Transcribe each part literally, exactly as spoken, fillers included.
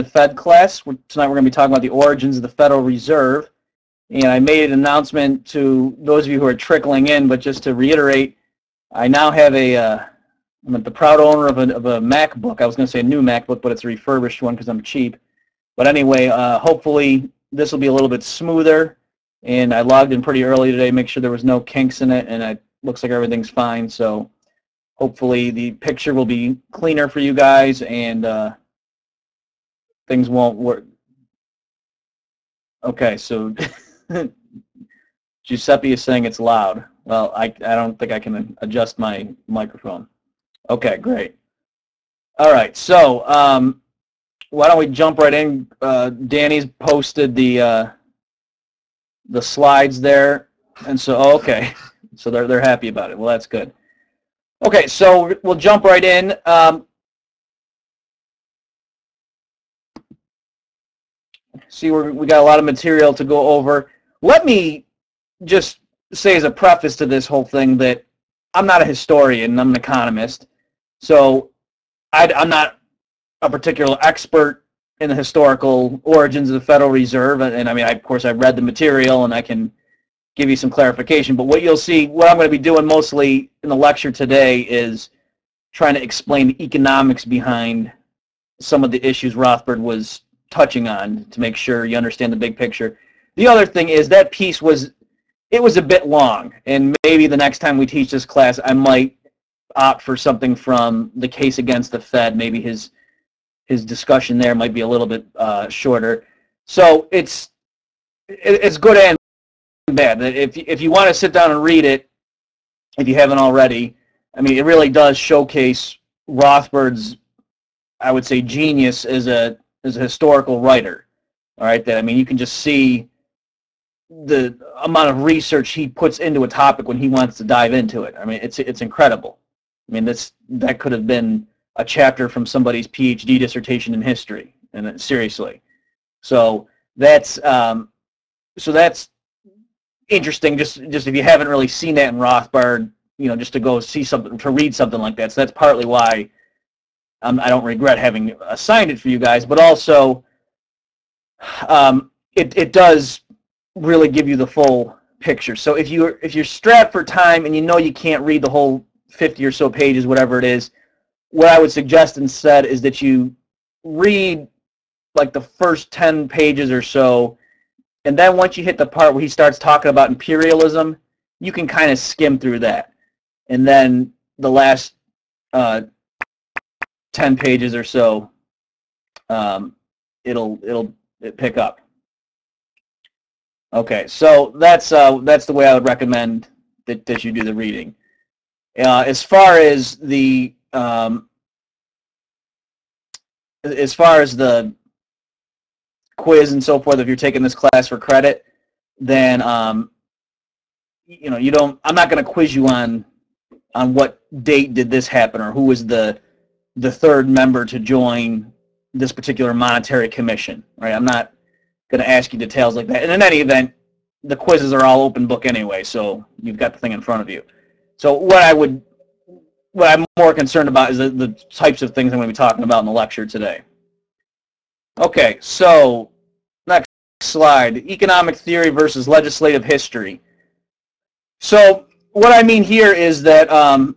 the Fed class. Tonight we're going to be talking about the origins of the Federal Reserve. And I made an announcement to those of you who are trickling in, but just to reiterate, I now have a, uh, I'm the proud owner of a, of a MacBook. I was going to say a new MacBook, but it's a refurbished one because I'm cheap. But anyway, uh, hopefully this will be a little bit smoother. And I logged in pretty early today, make sure there was no kinks in it, and it looks like everything's fine. So hopefully the picture will be cleaner for you guys, and uh, things won't work. Okay, so Giuseppe is saying it's loud. Well, I, I don't think I can adjust my microphone. Okay, great. All right, so um, why don't we jump right in? Uh, Danny's posted the uh, the slides there, and so oh, okay, so they're they're happy about it. Well, that's good. Okay, so we'll jump right in. Um, see, we're, we got a lot of material to go over. Let me just say as a preface to this whole thing that I'm not a historian, I'm an economist, so I, I'm not a particular expert in the historical origins of the Federal Reserve, and, and I mean, I, of course, I've read the material and I can give you some clarification, but what you'll see, what I'm going to be doing mostly in the lecture today is trying to explain the economics behind some of the issues Rothbard was touching on to make sure you understand the big picture. The other thing is that piece was, it was a bit long, and maybe the next time we teach this class, I might opt for something from the case against the Fed. Maybe his his discussion there might be a little bit uh, shorter. So it's it, it's good and bad. If if you want to sit down and read it, if you haven't already, I mean, it really does showcase Rothbard's, I would say, genius as a as a historical writer. All right, that I mean, you can just see the amount of research he puts into a topic when he wants to dive into it. I mean, it's it's incredible. I mean, this that could have been a chapter from somebody's PhD dissertation in history, and seriously. So that's um, so that's interesting. Just just if you haven't really seen that in Rothbard, you know, just to go see something, to read something like that. So that's partly why um, I don't regret having assigned it for you guys, but also um, it it does really give you the full picture. So if you if you're strapped for time and you know you can't read the whole fifty or so pages, whatever it is, what I would suggest instead is that you read like the first ten pages or so, and then once you hit the part where he starts talking about imperialism, you can kind of skim through that, and then the last uh, ten pages or so, um, it'll it'll it pick up. Okay, so that's uh, that's the way I would recommend that, that you do the reading. Uh, as far as the um, as far as the quiz and so forth, if you're taking this class for credit, then um, you know you don't. I'm not going to quiz you on on what date did this happen or who was the the third member to join this particular monetary commission. Right? I'm not going to ask you details like that. And in any event, the quizzes are all open book anyway, so you've got the thing in front of you. So what I would, what I'm more concerned about is the, the types of things I'm going to be talking about in the lecture today. Okay, so next slide, economic theory versus legislative history. So what I mean here is that um,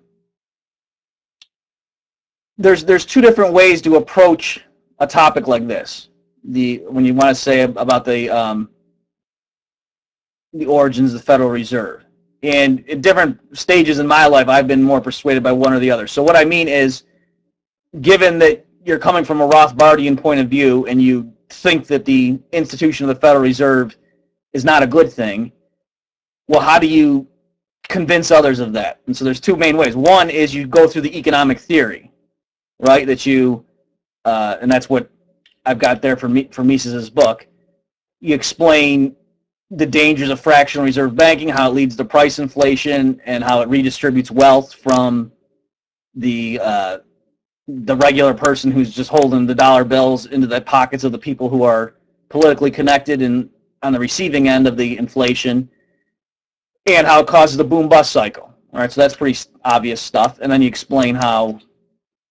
there's there's two different ways to approach a topic like this. The when you want to say about the um, the origins of the Federal Reserve, and at different stages in my life, I've been more persuaded by one or the other. So what I mean is, given that you're coming from a Rothbardian point of view, and you think that the institution of the Federal Reserve is not a good thing, well, how do you convince others of that? And so there's two main ways. One is you go through the economic theory, right? That you, uh, and that's what I've got there for me, for Mises's book. You explain the dangers of fractional reserve banking, how it leads to price inflation, and how it redistributes wealth from the uh, the regular person who's just holding the dollar bills into the pockets of the people who are politically connected and on the receiving end of the inflation, and how it causes the boom-bust cycle. All right, so that's pretty obvious stuff. And then you explain how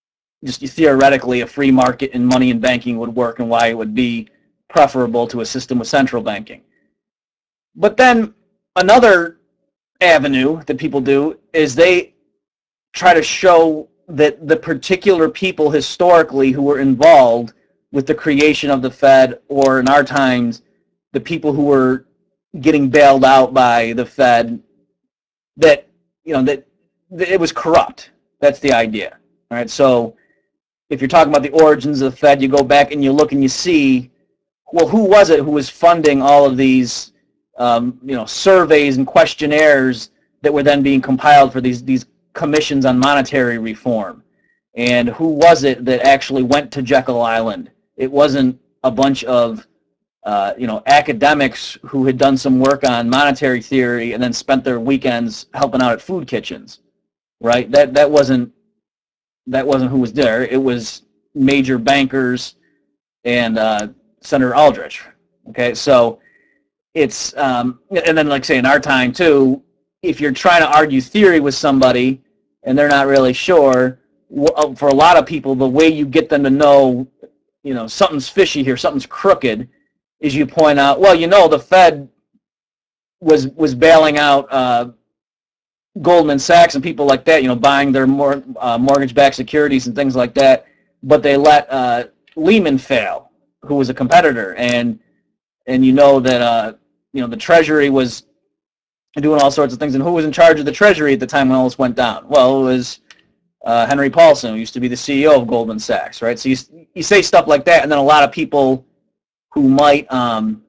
just theoretically a free market in money and banking would work and why it would be preferable to a system with central banking. But then another avenue that people do is they try to show that the particular people historically who were involved with the creation of the Fed, or in our times, the people who were getting bailed out by the Fed, that, you know, that, that it was corrupt. That's the idea. All right. So if you're talking about the origins of the Fed, you go back and you look and you see, well, who was it who was funding all of these, um, you know, surveys and questionnaires that were then being compiled for these these commissions on monetary reform? And who was it that actually went to Jekyll Island? It wasn't a bunch of, uh, you know, academics who had done some work on monetary theory and then spent their weekends helping out at food kitchens, right? That that wasn't that wasn't who was there. It was major bankers and uh, Senator Aldrich. Okay, so it's um, and then, like say in our time too, if you're trying to argue theory with somebody and they're not really sure, for a lot of people, the way you get them to know, you know, something's fishy here, something's crooked, is you point out, well, you know, the Fed was was bailing out uh, Goldman Sachs and people like that, you know, buying their mor- uh, mortgage-backed securities and things like that, but they let uh, Lehman fail, who was a competitor, and and you know that uh, you know the Treasury was doing all sorts of things, and who was in charge of the Treasury at the time when all this went down? Well, it was uh, Henry Paulson, who used to be the C E O of Goldman Sachs, right? So you you say stuff like that, and then a lot of people who might um,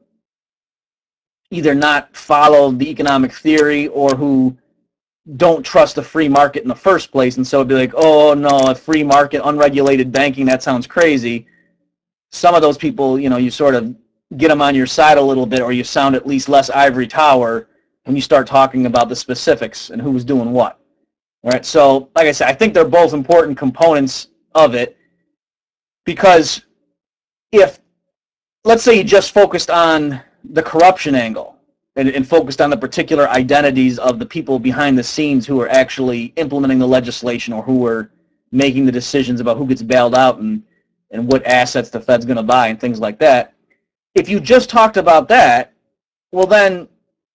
either not follow the economic theory or who don't trust the free market in the first place, and so it'd be like, oh no, a free market, unregulated banking, that sounds crazy. Some of those people, you know, you sort of get them on your side a little bit, or you sound at least less ivory tower when you start talking about the specifics and who's doing what. All right, so like I said, I think they're both important components of it, because if, let's say you just focused on the corruption angle and, and focused on the particular identities of the people behind the scenes who are actually implementing the legislation or who are making the decisions about who gets bailed out and, and what assets the Fed's going to buy and things like that, if you just talked about that, well then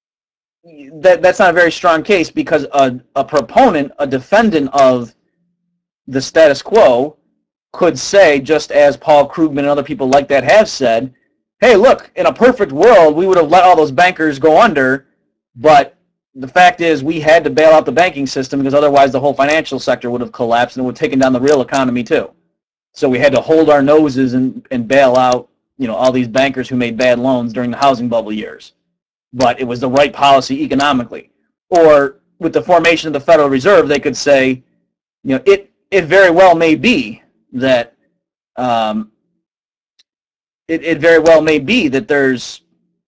that that's not a very strong case, because a, a proponent, a defendant of the status quo could say, just as Paul Krugman and other people like that have said, hey, look, in a perfect world, we would have let all those bankers go under, but the fact is we had to bail out the banking system because otherwise the whole financial sector would have collapsed and it would have taken down the real economy too. So we had to hold our noses and, and bail out, you know, all these bankers who made bad loans during the housing bubble years. But it was the right policy economically. Or with the formation of the Federal Reserve, they could say, you know, it, it very well may be that um, it, it very well may be that there's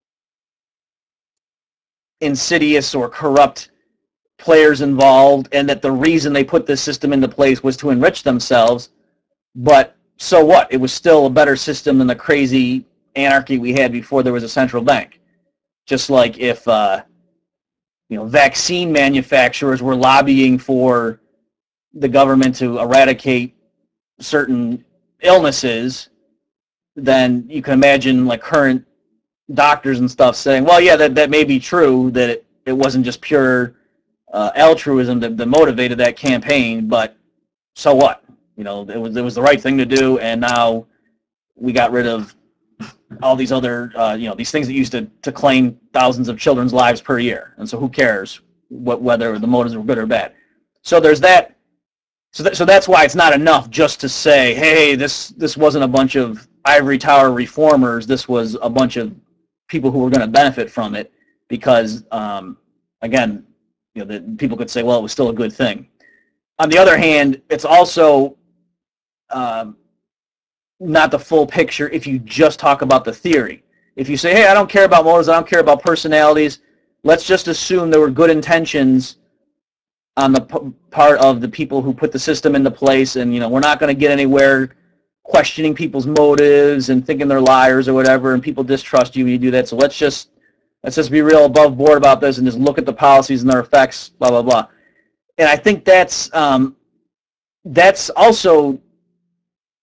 insidious or corrupt players involved, and that the reason they put this system into place was to enrich themselves. But so what? It was still a better system than the crazy anarchy we had before there was a central bank. Just like if uh, you know, vaccine manufacturers were lobbying for the government to eradicate certain illnesses, then you can imagine like current doctors and stuff saying, well, yeah, that, that may be true, that it, it wasn't just pure uh, altruism that, that motivated that campaign, but so what? You know, it was it was the right thing to do, and now we got rid of all these other, uh, you know, these things that used to, to claim thousands of children's lives per year, and so who cares what whether the motives were good or bad? So there's that. So that, so that's why it's not enough just to say, hey, this this wasn't a bunch of ivory tower reformers. This was a bunch of people who were going to benefit from it, because um, again, you know, the, people could say, well, it was still a good thing. On the other hand, it's also um, not the full picture if you just talk about the theory. If you say, hey, I don't care about motives, I don't care about personalities, let's just assume there were good intentions on the p- part of the people who put the system into place, and, you know, we're not going to get anywhere questioning people's motives and thinking they're liars or whatever, and people distrust you when you do that. So let's just let's just be real above board about this and just look at the policies and their effects, blah blah blah. And I think that's um, that's also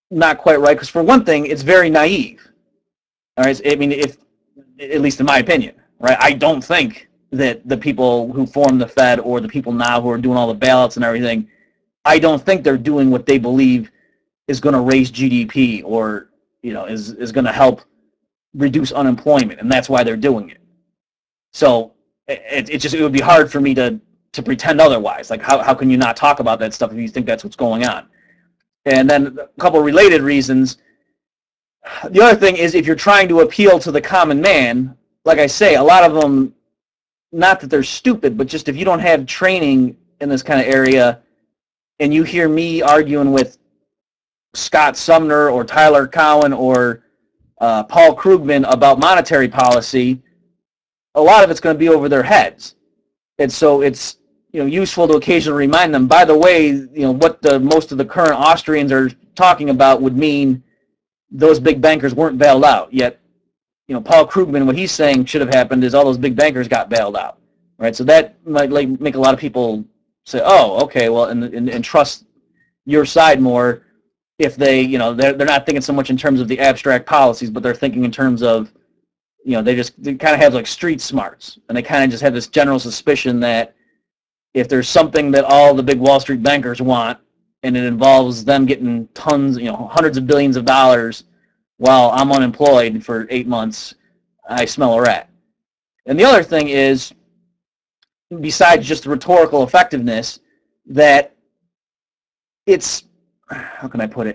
not quite right, because for one thing, it's very naive. All right, I mean, if at least in my opinion, right? I don't think that the people who formed the Fed or the people now who are doing all the bailouts and everything, I don't think they're doing what they believe is going to raise G D P or, you know, is is going to help reduce unemployment, and that's why they're doing it. So it, it just it would be hard for me to to pretend otherwise. Like, how how can you not talk about that stuff if you think that's what's going on? And then a couple related reasons. The other thing is, if you're trying to appeal to the common man, like I say, a lot of them, not that they're stupid, but just if you don't have training in this kind of area, and you hear me arguing with Scott Sumner or Tyler Cowen or uh, Paul Krugman about monetary policy, a lot of it's going to be over their heads. And so it's, you know, useful to occasionally remind them, by the way, you know, what the most of the current Austrians are talking about would mean those big bankers weren't bailed out. Yet, you know, Paul Krugman, what he's saying should have happened is all those big bankers got bailed out, right? So that might like make a lot of people say, oh, okay, well, and, and, and trust your side more if they, you know, they're, they're not thinking so much in terms of the abstract policies, but they're thinking in terms of, you know, they just they kind of have like street smarts, and they kind of just have this general suspicion that if there's something that all the big Wall Street bankers want, and it involves them getting tons, you know, hundreds of billions of dollars while I'm unemployed for eight months, I smell a rat. And the other thing is, besides just the rhetorical effectiveness, that it's, how can I put it?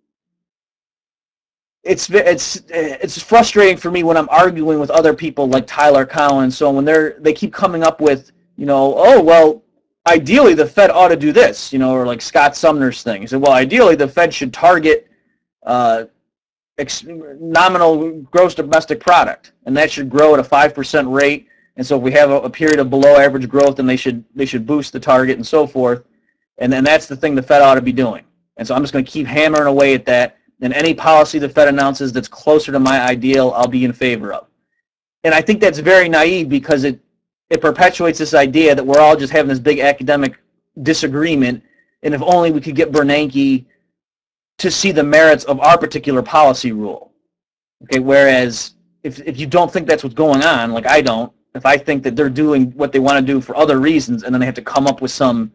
It's it's it's frustrating for me when I'm arguing with other people like Tyler Cowen. So when they're they keep coming up with, you know, oh well, ideally the Fed ought to do this, you know, or like Scott Sumner's thing. He said, well, ideally the Fed should target uh, ex- nominal gross domestic product, and that should grow at a five percent rate. And so if we have a, a period of below average growth, then they should they should boost the target and so forth. And then that's the thing the Fed ought to be doing. And so I'm just going to keep hammering away at that. And any policy the Fed announces that's closer to my ideal, I'll be in favor of. And I think that's very naive, because it it perpetuates this idea that we're all just having this big academic disagreement, and if only we could get Bernanke to see the merits of our particular policy rule. Okay, whereas if if you don't think that's what's going on, like I don't, if I think that they're doing what they want to do for other reasons, and then they have to come up with some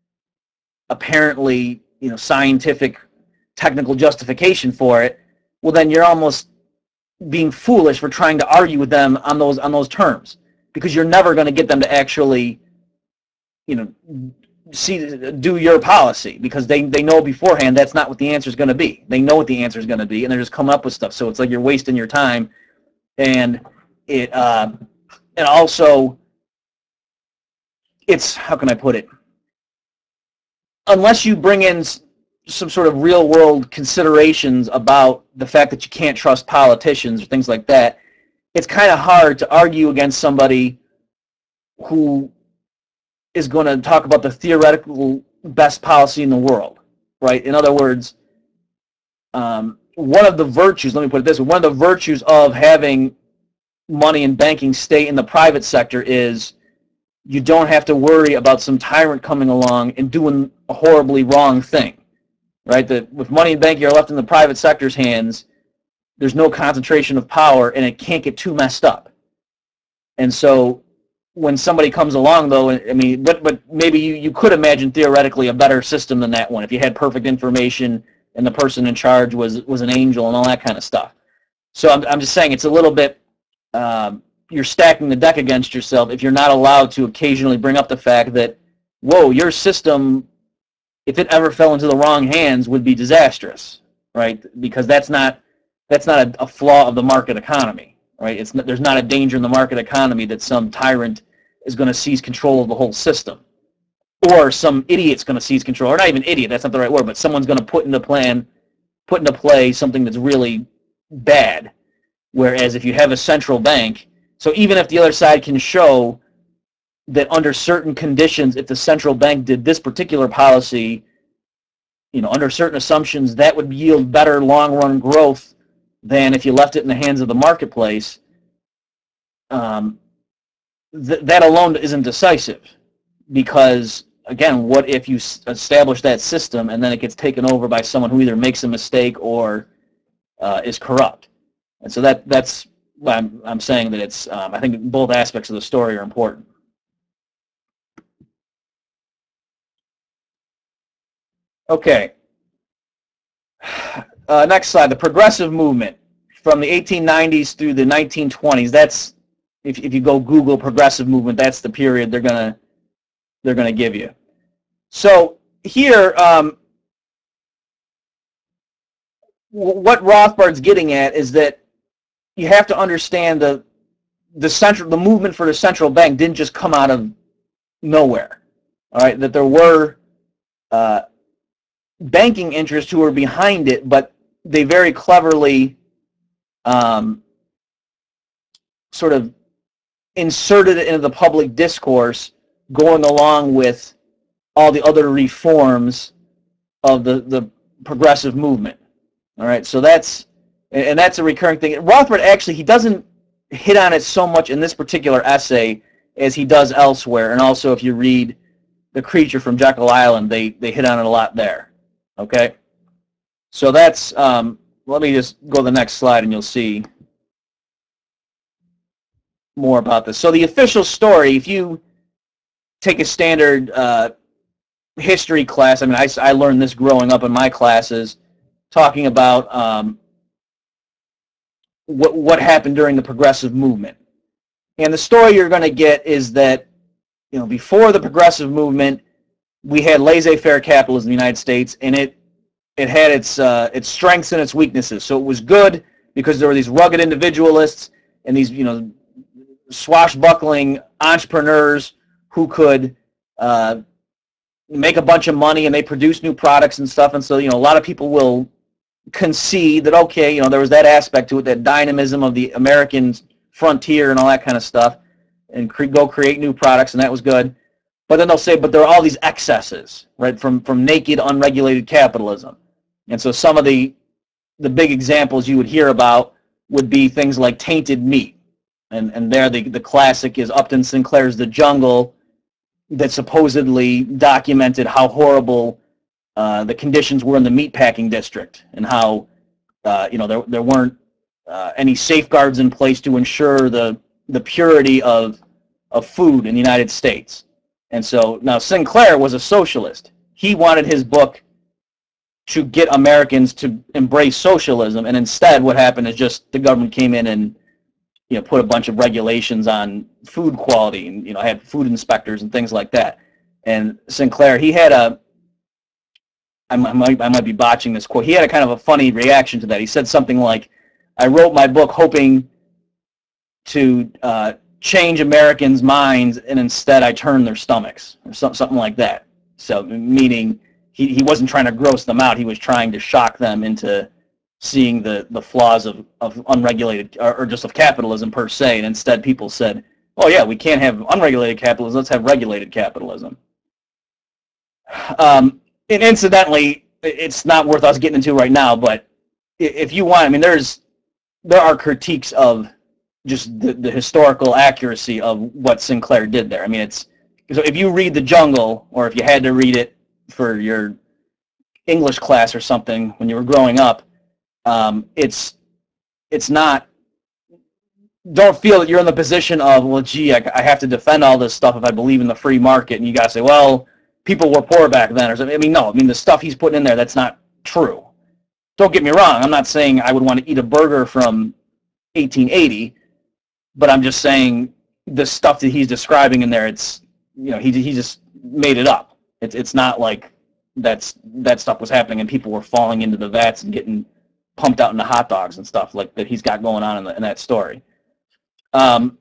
apparently, you know, scientific, technical justification for it, well then you're almost being foolish for trying to argue with them on those on those terms, because you're never going to get them to actually, you know, see do your policy, because they, they know beforehand that's not what the answer is going to be. They know what the answer is going to be, and they're just coming up with stuff. So it's like you're wasting your time, and it uh, and also it's, how can I put it? Unless you bring in some sort of real world considerations about the fact that you can't trust politicians or things like that, it's kind of hard to argue against somebody who is going to talk about the theoretical best policy in the world, right? In other words, um, one of the virtues, let me put it this way, one of the virtues of having money and banking stay in the private sector is you don't have to worry about some tyrant coming along and doing a horribly wrong thing, right? That with money and banking are left in the private sector's hands, there's no concentration of power, and it can't get too messed up. And so when somebody comes along, though, I mean, but but maybe you, you could imagine theoretically a better system than that one if you had perfect information and the person in charge was was an angel and all that kind of stuff. So I'm I'm just saying it's a little bit, um, you're stacking the deck against yourself if you're not allowed to occasionally bring up the fact that, whoa, your system, if it ever fell into the wrong hands, would be disastrous, right? Because that's not that's not a, a flaw of the market economy, right? It's not, there's not a danger in the market economy that some tyrant is going to seize control of the whole system, or some idiot's going to seize control, or not even idiot, that's not the right word, but someone's going to put into plan, put into play something that's really bad. Whereas if you have a central bank, so even if the other side can show that under certain conditions, if the central bank did this particular policy, you know, under certain assumptions, that would yield better long-run growth than if you left it in the hands of the marketplace, um, th- that alone isn't decisive, because again, what if you establish that system and then it gets taken over by someone who either makes a mistake or uh, is corrupt? And so that that's why I'm, I'm saying that it's, um, I think both aspects of the story are important. Okay. Uh, next slide, the progressive movement from the eighteen nineties through the nineteen twenties. That's, if, if you go Google progressive movement, that's the period they're gonna they're gonna give you. So here, um, what Rothbard's getting at is that you have to understand the the central the movement for the central bank didn't just come out of nowhere. All right, that there were uh, banking interests who were behind it, but they very cleverly um, sort of inserted it into the public discourse, going along with all the other reforms of the, the progressive movement. All right, so that's, and that's a recurring thing. Rothbard actually, he doesn't hit on it so much in this particular essay as he does elsewhere, and also if you read The Creature from Jekyll Island, they, they hit on it a lot there. Okay, so that's, um, let me just go to the next slide and you'll see more about this. So the official story, if you take a standard uh, history class, I mean, I, I learned this growing up in my classes, talking about um, what, what happened during the progressive movement. And the story you're going to get is that, you know, before the progressive movement, we had laissez-faire capitalism in the United States, and it it had its uh, its strengths and its weaknesses. So it was good because there were these rugged individualists and these, you know, swashbuckling entrepreneurs who could uh, make a bunch of money, and they produce new products and stuff. And so, you know, a lot of people will concede that, okay, you know, there was that aspect to it, that dynamism of the American frontier and all that kind of stuff, and cre- go create new products, and that was good. But then they'll say, but there are all these excesses, right, from, from naked, unregulated capitalism. And so some of the the big examples you would hear about would be things like tainted meat. And and there the, the classic is Upton Sinclair's The Jungle, that supposedly documented how horrible uh, the conditions were in the meatpacking district, and how uh, you know there there weren't uh, any safeguards in place to ensure the the purity of of food in the United States. And so now Sinclair was a socialist. He wanted his book to get Americans to embrace socialism, and instead what happened is just the government came in and, you know, put a bunch of regulations on food quality, and, you know, had food inspectors and things like that. And Sinclair, he had a, I might, I might be botching this quote, he had a kind of a funny reaction to that. He said something like, I wrote my book hoping to uh, change Americans' minds, and instead I turned their stomachs, or some, something like that. So, meaning he, he wasn't trying to gross them out, he was trying to shock them into seeing the, the flaws of, of unregulated, or, or just of capitalism per se, and instead people said, oh yeah, we can't have unregulated capitalism, let's have regulated capitalism. Um, and incidentally, it's not worth us getting into right now, but if you want, I mean, there's, there are critiques of just the, the historical accuracy of what Sinclair did there. I mean, it's, so if you read The Jungle, or if you had to read it for your English class or something when you were growing up, um, it's, it's not, don't feel that you're in the position of, well, gee, I, I have to defend all this stuff if I believe in the free market, and you got to say, well, people were poor back then, or something. I mean, no, I mean, the stuff he's putting in there, that's not true. Don't get me wrong, I'm not saying I would want to eat a burger from eighteen eighty, but I'm just saying the stuff that he's describing in there, it's, you know, he he just made it up. It's it's not like that's that stuff was happening and people were falling into the vats and getting pumped out into hot dogs and stuff like that he's got going on in, the, in that story. Um,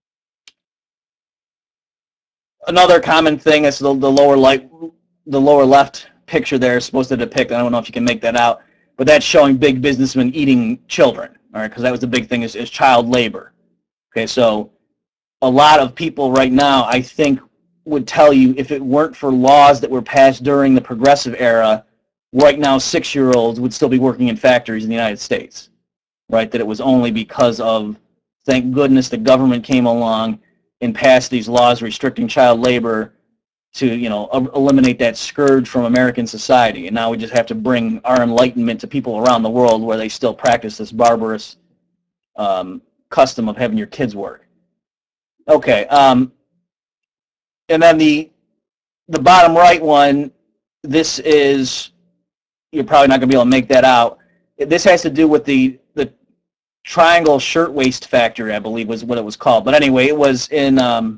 another common thing is the, the lower light, the lower left picture there is supposed to depict, I don't know if you can make that out, but that's showing big businessmen eating children, all right, because that was the big thing, is, is child labor. Okay, so a lot of people right now, I think, would tell you if it weren't for laws that were passed during the progressive era, right now six-year-olds would still be working in factories in the United States, right? That it was only because of, thank goodness, the government came along and passed these laws restricting child labor to, you know, eliminate that scourge from American society. And now we just have to bring our enlightenment to people around the world where they still practice this barbarous um, custom of having your kids work. Okay, um, and then the the bottom right one, this is, you're probably not going to be able to make that out. This has to do with the the Triangle Shirtwaist Factory, I believe was what it was called. But anyway, it was in, um,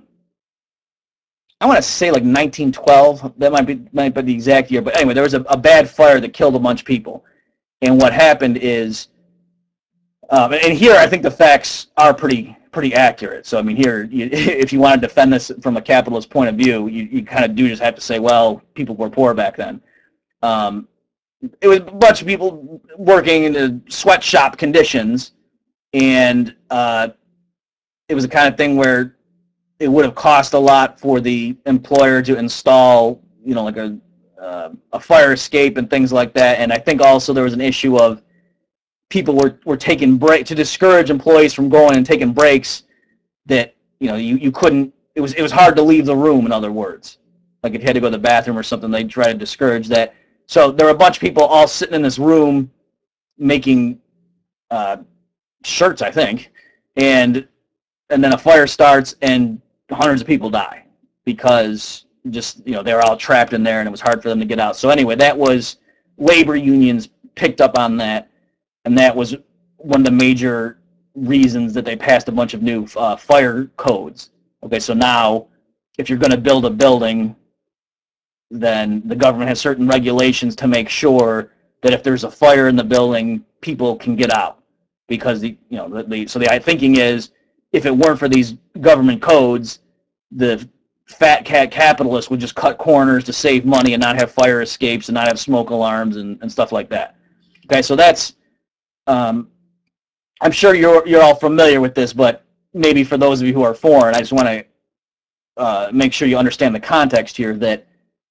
I want to say like nineteen twelve. That might be might be the exact year. But anyway, there was a, a bad fire that killed a bunch of people. And what happened is, um, and here I think the facts are pretty pretty accurate. So I mean, here, you, if you want to defend this from a capitalist point of view, you, you kind of do just have to say, well, people were poor back then. Um, it was a bunch of people working in the sweatshop conditions, and uh, it was the kind of thing where it would have cost a lot for the employer to install, you know, like a uh, a fire escape and things like that. And I think also there was an issue of people were, were taking break to discourage employees from going and taking breaks, that, you know, you, you couldn't, it was it was hard to leave the room, in other words. Like if you had to go to the bathroom or something, they try to discourage that. So there were a bunch of people all sitting in this room making uh, shirts, I think, and and then a fire starts and hundreds of people die because just, you know, they were all trapped in there and it was hard for them to get out. So anyway, that was, labor unions picked up on that, and that was one of the major reasons that they passed a bunch of new uh, fire codes. Okay, so now if you're going to build a building, then the government has certain regulations to make sure that if there's a fire in the building, people can get out. Because the, you know, the, the so the thinking is, if it weren't for these government codes, the fat cat capitalists would just cut corners to save money and not have fire escapes and not have smoke alarms and, and stuff like that. Okay, so that's, um, I'm sure you're you're all familiar with this, but maybe for those of you who are foreign, I just want to uh, make sure you understand the context here, that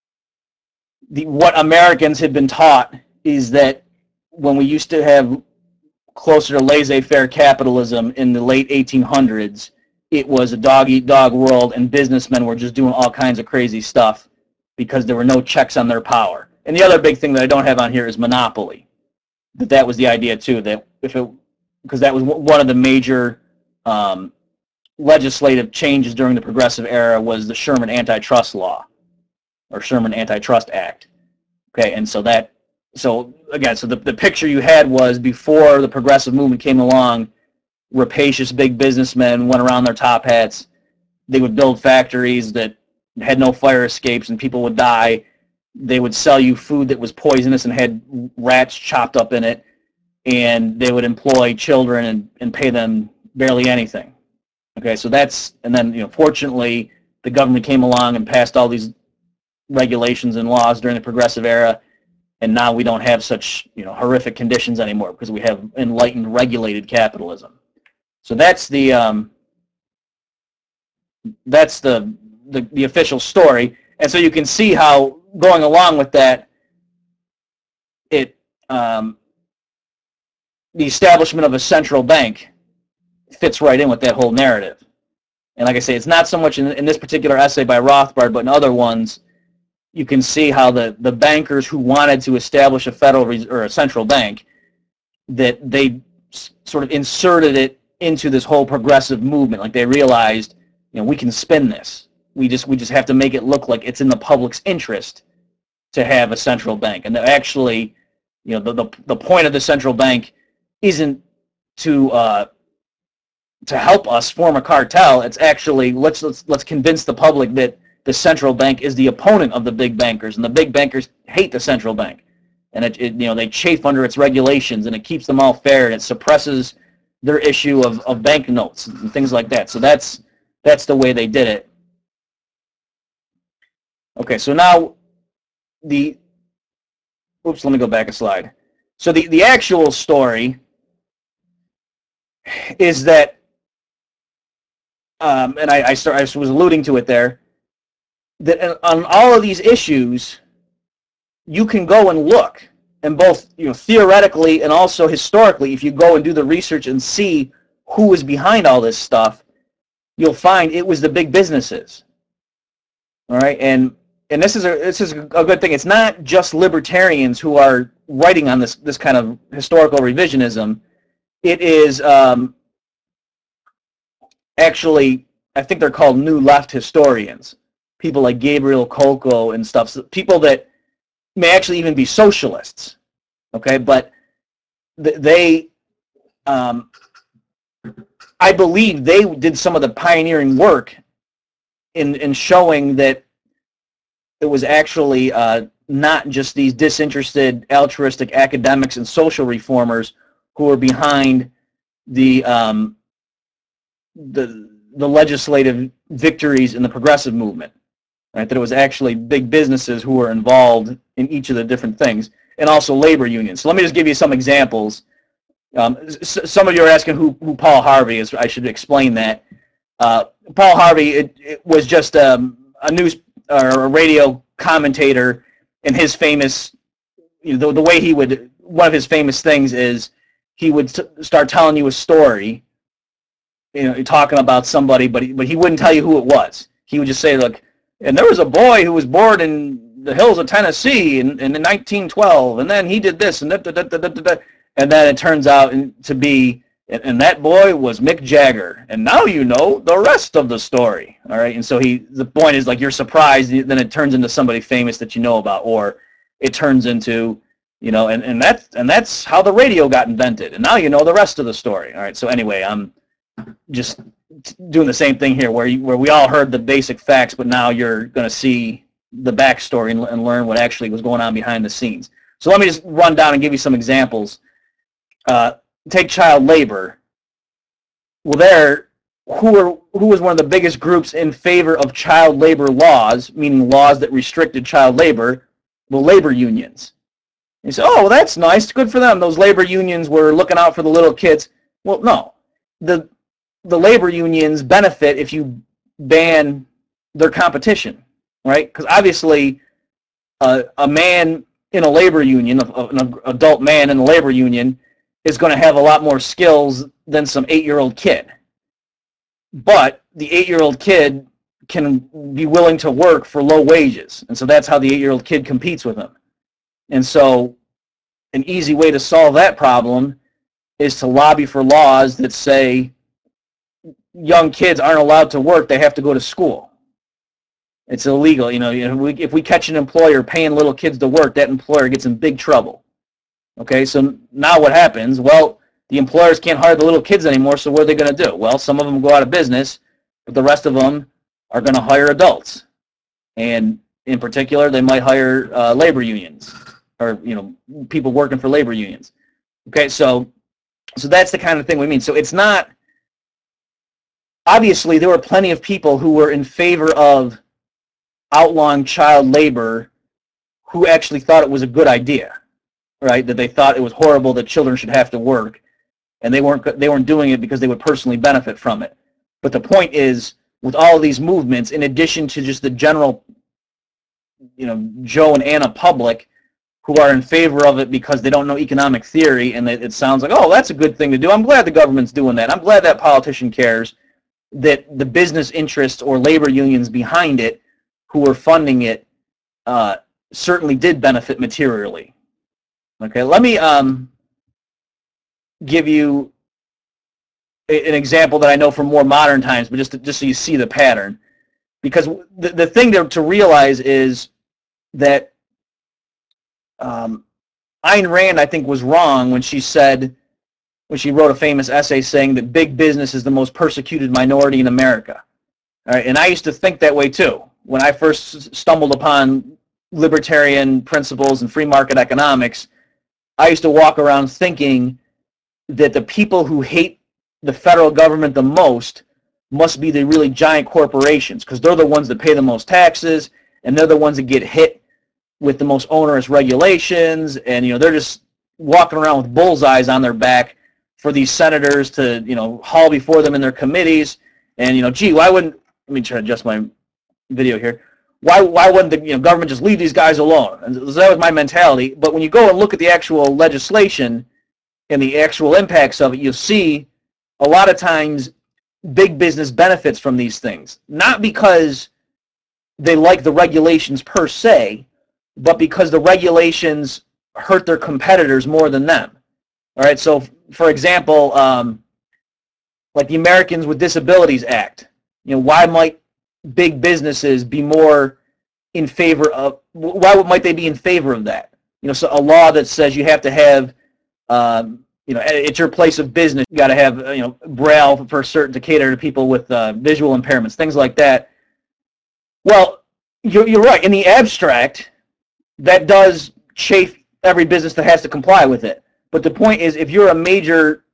the, what Americans had been taught is that when we used to have closer to laissez-faire capitalism in the late eighteen hundreds, it was a dog-eat-dog world, and businessmen were just doing all kinds of crazy stuff because there were no checks on their power. And the other big thing that I don't have on here is monopoly. That that was the idea too, that if it, because that was one of the major um, legislative changes during the Progressive Era, was the Sherman Antitrust Law, or Sherman Antitrust Act. Okay, and so that, so again, so the, the picture you had was, before the progressive movement came along, rapacious big businessmen went around their top hats. They would build factories that had no fire escapes and people would die. They would sell you food that was poisonous and had rats chopped up in it, and they would employ children and, and pay them barely anything. Okay, so that's, and then, you know, fortunately, the government came along and passed all these regulations and laws during the Progressive Era, and now we don't have such, you know, horrific conditions anymore because we have enlightened, regulated capitalism. So that's the um, that's the, the the official story, and so you can see how, going along with that, it um, the establishment of a central bank fits right in with that whole narrative. And like I say, it's not so much in, in this particular essay by Rothbard, but in other ones, you can see how the, the bankers who wanted to establish a federal res or a central bank, that they sort of inserted it into this whole progressive movement. Like they realized, you know, we can spin this. We just we just have to make it look like it's in the public's interest to have a central bank. And actually, you know, the the, the point of the central bank isn't to uh, to help us form a cartel. It's actually, let's let's let's convince the public that the central bank is the opponent of the big bankers, and the big bankers hate the central bank, and it, it you know, they chafe under its regulations, and it keeps them all fair, and it suppresses their issue of of banknotes and things like that. So that's that's the way they did it. Okay, so now the oops, let me go back a slide. So the the actual story is that, um, and I I, start, I was alluding to it there, that on all of these issues, you can go and look, and both, you know, theoretically and also historically, if you go and do the research and see who was behind all this stuff, you'll find it was the big businesses. All right, and and this is a this is a good thing. It's not just libertarians who are writing on this this kind of historical revisionism. It is um, actually, I think they're called New Left historians. People like Gabriel Kolko and stuff. So people that may actually even be socialists. Okay, but th- they, um, I believe they did some of the pioneering work in in showing that it was actually uh, not just these disinterested, altruistic academics and social reformers who were behind the um, the the legislative victories in the progressive movement, right? That it was actually big businesses who were involved in each of the different things, and also labor unions. So let me just give you some examples. Um, s- some of you are asking who, who Paul Harvey is. I should explain that. Uh, Paul Harvey it, it was just um, a news or a radio commentator, and his famous, you know, the, the way he would, one of his famous things is he would t- start telling you a story, you know, talking about somebody, but he, but he wouldn't tell you who it was. He would just say, look, and there was a boy who was born in the hills of Tennessee in, in nineteen twelve, and then he did this, and that, that, that, that, that, that. And then it turns out to be, and that boy was Mick Jagger, and now you know the rest of the story, all right? And so he, the point is, like, you're surprised, then it turns into somebody famous that you know about, or it turns into, you know, and, and, that's, and that's how the radio got invented, and now you know the rest of the story, all right? So anyway, I'm just doing the same thing here, where you, where we all heard the basic facts, but now you're going to see the backstory and, and learn what actually was going on behind the scenes. So let me just run down and give you some examples. Uh, take child labor. Well, there, who were who was one of the biggest groups in favor of child labor laws, meaning laws that restricted child labor? Well, labor unions. You say, oh, well, that's nice, good for them. Those labor unions were looking out for the little kids. Well, no, the the labor unions benefit if you ban their competition, right? Because obviously, uh, a man in a labor union, an adult man in a labor union, is going to have a lot more skills than some eight-year-old kid. But the eight-year-old kid can be willing to work for low wages, and so that's how the eight-year-old kid competes with him. And so an easy way to solve that problem is to lobby for laws that say young kids aren't allowed to work, they have to go to school. It's illegal. You know, you know we, if we catch an employer paying little kids to work, that employer gets in big trouble. Okay, so now what happens? Well, the employers can't hire the little kids anymore, so what are they going to do? Well, some of them go out of business, but the rest of them are going to hire adults. And in particular, they might hire uh, labor unions, or, you know, people working for labor unions. Okay, so so that's the kind of thing we mean. So it's not, obviously there were plenty of people who were in favor of outlawing child labor who actually thought it was a good idea. Right, that they thought it was horrible that children should have to work, and they weren't they weren't doing it because they would personally benefit from it. But the point is, with all of these movements, in addition to just the general, you know, Joe and Anna public, who are in favor of it because they don't know economic theory, and it, it sounds like, oh, that's a good thing to do. I'm glad the government's doing that. I'm glad that politician cares. That the business interests or labor unions behind it, who are funding it, uh, certainly did benefit materially. Okay, let me um, give you a, an example that I know from more modern times, but just to, just so you see the pattern. Because the, the thing to, to realize is that um, Ayn Rand, I think, was wrong when she said, when she wrote a famous essay saying that big business is the most persecuted minority in America. All right, and I used to think that way too. When I first stumbled upon libertarian principles and free market economics, I used to walk around thinking that the people who hate the federal government the most must be the really giant corporations, because they're the ones that pay the most taxes, and they're the ones that get hit with the most onerous regulations, and, you know, they're just walking around with bullseyes on their back for these senators to, you know, haul before them in their committees. And, you know, gee, why wouldn't, let me try to adjust my video here. Why, why wouldn't the, you know, government just leave these guys alone? And so that was my mentality. But when you go and look at the actual legislation and the actual impacts of it, you'll see a lot of times big business benefits from these things. Not because they like the regulations per se, but because the regulations hurt their competitors more than them. All right, so for example, um, like the Americans with Disabilities Act, you know, why might big businesses be more in favor of, why might they be in favor of that? You know, so a law that says you have to have, um, you know, at your place of business, you got to have, you know, Braille for certain to cater to people with uh, visual impairments, things like that. Well, you're, you're right. In the abstract, that does chafe every business that has to comply with it. But the point is, if you're a major,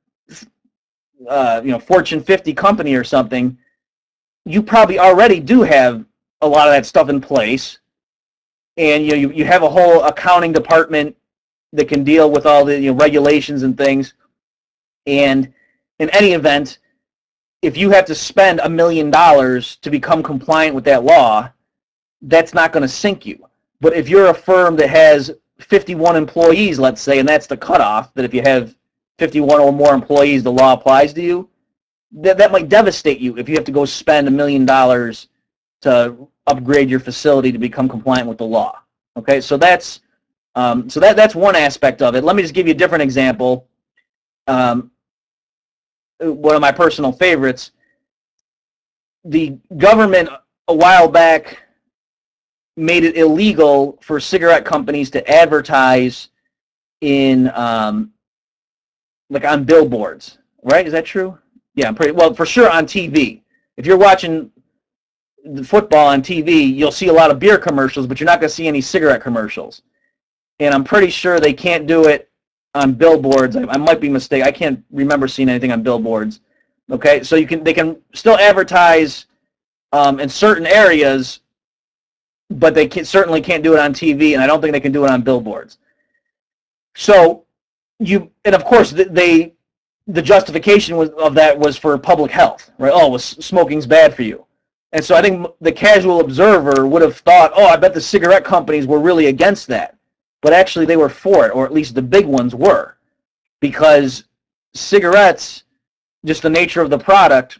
uh, you know, Fortune fifty company or something, you probably already do have a lot of that stuff in place, and you know, you, you have a whole accounting department that can deal with all the, you know, regulations and things. And in any event, if you have to spend a million dollars to become compliant with that law, that's not going to sink you. But if you're a firm that has fifty-one employees, let's say, and that's the cutoff, that if you have fifty-one or more employees, the law applies to you, that, that might devastate you if you have to go spend a million dollars to upgrade your facility to become compliant with the law. Okay, so that's um, so that that's one aspect of it. Let me just give you a different example. Um, one of my personal favorites. The government a while back made it illegal for cigarette companies to advertise in um, like on billboards, right? Is that true? Yeah, I'm pretty well for sure on T V. If you're watching the football on T V, you'll see a lot of beer commercials, but you're not going to see any cigarette commercials. And I'm pretty sure they can't do it on billboards. I, I might be mistaken. I can't remember seeing anything on billboards. Okay, so you can they can still advertise um, in certain areas, but they can, certainly can't do it on T V, and I don't think they can do it on billboards. So you and of course they the justification was, of that was for public health, right? Oh, was smoking's bad for you. And so I think the casual observer would have thought, oh, I bet the cigarette companies were really against that. But actually they were for it, or at least the big ones were. Because cigarettes, just the nature of the product,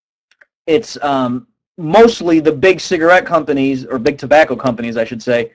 it's um, mostly the big cigarette companies, or big tobacco companies, I should say,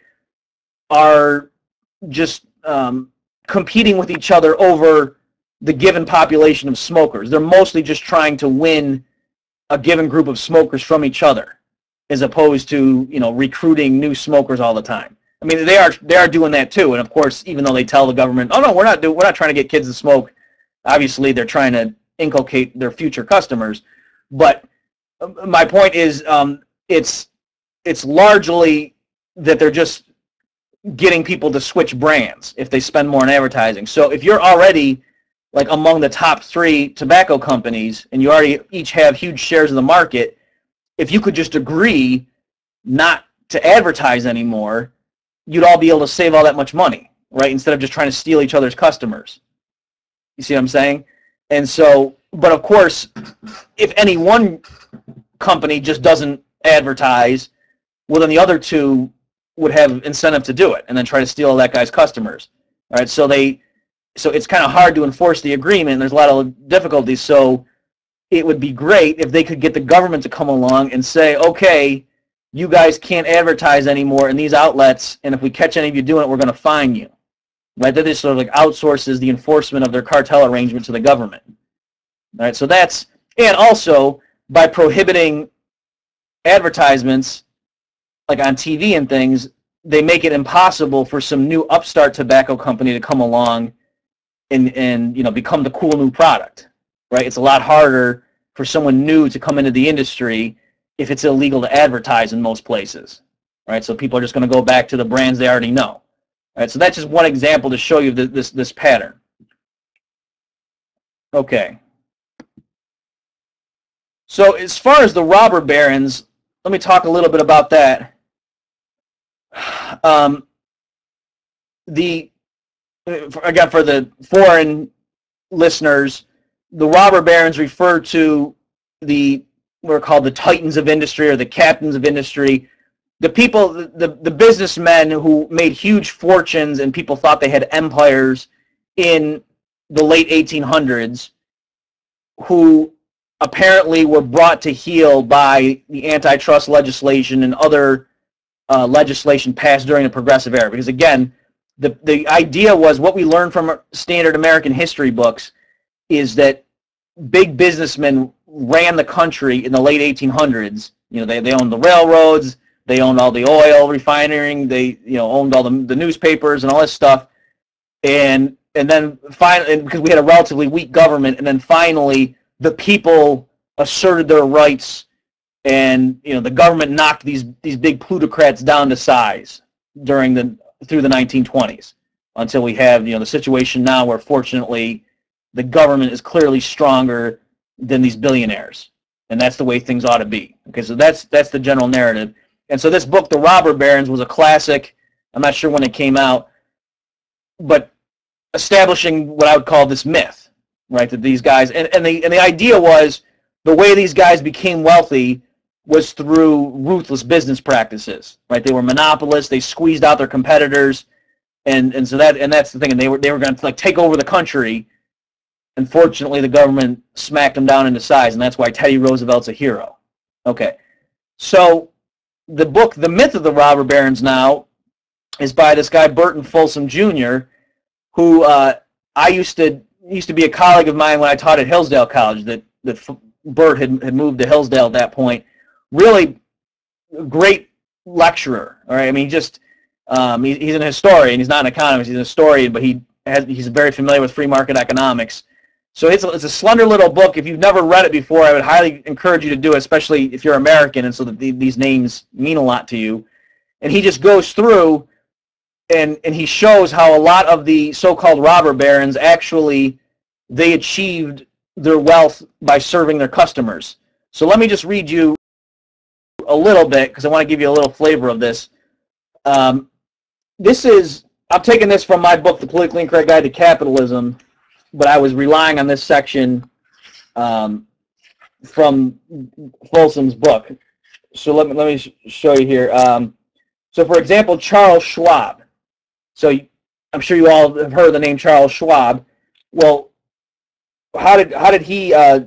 are just um, competing with each other over the given population of smokers. They're mostly just trying to win a given group of smokers from each other, as opposed to, you know, recruiting new smokers all the time. I mean, they are they are doing that too, and of course, even though they tell the government, "Oh no, we're not doing, we're not trying to get kids to smoke," obviously they're trying to inculcate their future customers. But my point is, um, it's it's largely that they're just getting people to switch brands if they spend more on advertising. So if you're already like among the top three tobacco companies, and you already each have huge shares of the market, if you could just agree not to advertise anymore, you'd all be able to save all that much money, right? Instead of just trying to steal each other's customers. You see what I'm saying? And so, but of course, if any one company just doesn't advertise, well, then the other two would have incentive to do it and then try to steal that guy's customers. All right, so they, so it's kind of hard to enforce the agreement. There's a lot of difficulties. So it would be great if they could get the government to come along and say, okay, you guys can't advertise anymore in these outlets, and if we catch any of you doing it, we're going to fine you. Right? That just sort of like outsources the enforcement of their cartel arrangement to the government. All right, so that's, and also by prohibiting advertisements like on T V and things, they make it impossible for some new upstart tobacco company to come along and, and you know, become the cool new product. Right? It's a lot harder for someone new to come into the industry if it's illegal to advertise in most places. Right? So people are just going to go back to the brands they already know. All right, so that's just one example to show you this, this, this pattern. Okay. So as far as the robber barons, let me talk a little bit about that. Um, the again, for the foreign listeners, the robber barons refer to the what are called the titans of industry or the captains of industry. The people, the, the businessmen who made huge fortunes and people thought they had empires in the late eighteen hundreds, who apparently were brought to heel by the antitrust legislation and other uh, legislation passed during the Progressive Era. Because again, the the idea was, what we learned from standard American history books is that big businessmen ran the country in the late eighteen hundreds. You know, they, they owned the railroads, they owned all the oil refining, they you know owned all the, the newspapers and all this stuff. And and then finally, because we had a relatively weak government, and then finally the people asserted their rights, and you know the government knocked these these big plutocrats down to size during the through the nineteen twenties, until we have you know the situation now where fortunately the government is clearly stronger than these billionaires, and that's the way things ought to be. Okay, so that's that's the general narrative. And so this book, The Robber Barons, was a classic. I'm not sure when it came out, but establishing what I would call this myth, right? That these guys, and, and the and the idea was the way these guys became wealthy was through ruthless business practices, right? They were monopolists. They squeezed out their competitors, and and so that and that's the thing. And they were they were going to like take over the country. Unfortunately, the government smacked them down into size, and that's why Teddy Roosevelt's a hero. Okay, so the book, The Myth of the Robber Barons, now is by this guy Burton Folsom Junior, who uh, I used to used to be a colleague of mine when I taught at Hillsdale College. That that Burt had had moved to Hillsdale at that point. Really great lecturer. All right, I mean, just um, he, he's an historian. He's not an economist. He's a historian, but he has he's very familiar with free market economics. So it's a, it's a slender little book. If you've never read it before, I would highly encourage you to do it, especially if you're American, and so that the, these names mean a lot to you. And he just goes through and and he shows how a lot of the so-called robber barons actually, they achieved their wealth by serving their customers. So let me just read you a little bit, because I want to give you a little flavor of this. Um, this is, I'm taking this from my book, The Politically Incorrect Guide to Capitalism, but I was relying on this section um, from Folsom's book. So let me let me sh show you here. Um, so, for example, Charles Schwab. So I'm sure you all have heard the name Charles Schwab. Well, how did how did he uh,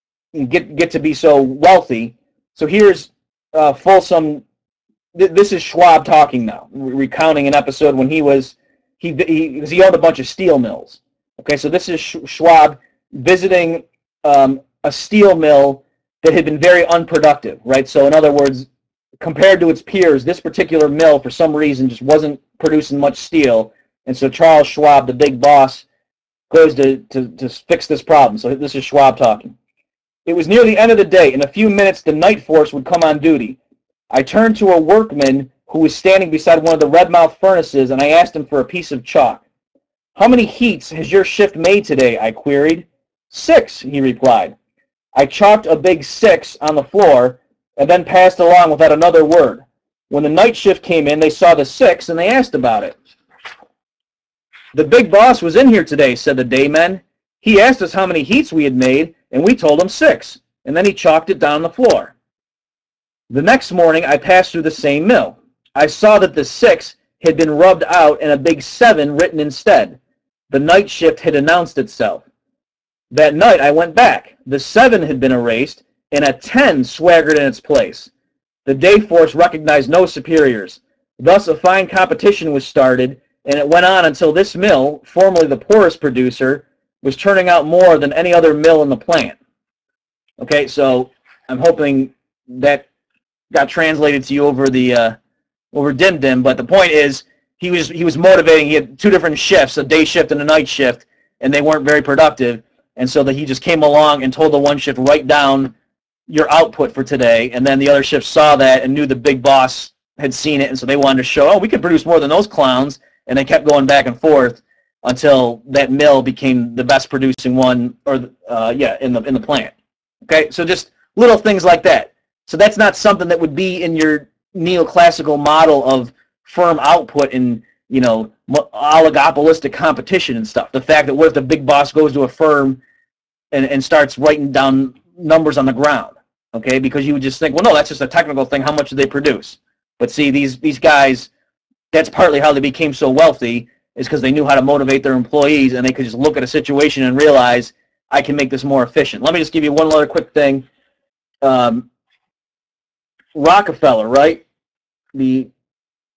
get get to be so wealthy? So here's uh, Folsom. Th this is Schwab talking now, recounting an episode when he was he he he owned a bunch of steel mills. Okay, so this is Schwab visiting um, a steel mill that had been very unproductive, right? So in other words, compared to its peers, this particular mill, for some reason, just wasn't producing much steel. And so Charles Schwab, the big boss, goes to, to, to fix this problem. So this is Schwab talking. It was near the end of the day. In a few minutes, the night force would come on duty. I turned to a workman who was standing beside one of the red-mouth furnaces, and I asked him for a piece of chalk. "How many heats has your shift made today?" I queried. "Six," he replied. I chalked a big six on the floor and then passed along without another word. When the night shift came in, they saw the six and they asked about it. "The big boss was in here today," said the daymen. "He asked us how many heats we had made, and we told him six, and then he chalked it down on the floor." The next morning, I passed through the same mill. I saw that the six had been rubbed out and a big seven written instead. The night shift had announced itself. That night I went back. The seven had been erased, and a ten swaggered in its place. The day force recognized no superiors. Thus a fine competition was started, and it went on until this mill, formerly the poorest producer, was turning out more than any other mill in the plant. Okay, so I'm hoping that got translated to you over the uh, over Dim Dim, but the point is, He was he was motivating. He had two different shifts, a day shift and a night shift, and they weren't very productive. And so that he just came along and told the one shift, write down your output for today. And then the other shift saw that and knew the big boss had seen it, and so they wanted to show, oh, we could produce more than those clowns. And they kept going back and forth until that mill became the best producing one, or uh, yeah, in the in the plant. Okay, so just little things like that. So that's not something that would be in your neoclassical model of firm output and, you know, oligopolistic competition and stuff. The fact that what if the big boss goes to a firm and, and starts writing down numbers on the ground, okay? Because you would just think, well, no, that's just a technical thing. How much do they produce? But see, these these guys, that's partly how they became so wealthy, is because they knew how to motivate their employees, and they could just look at a situation and realize, I can make this more efficient. Let me just give you one other quick thing. Um, Rockefeller, right? The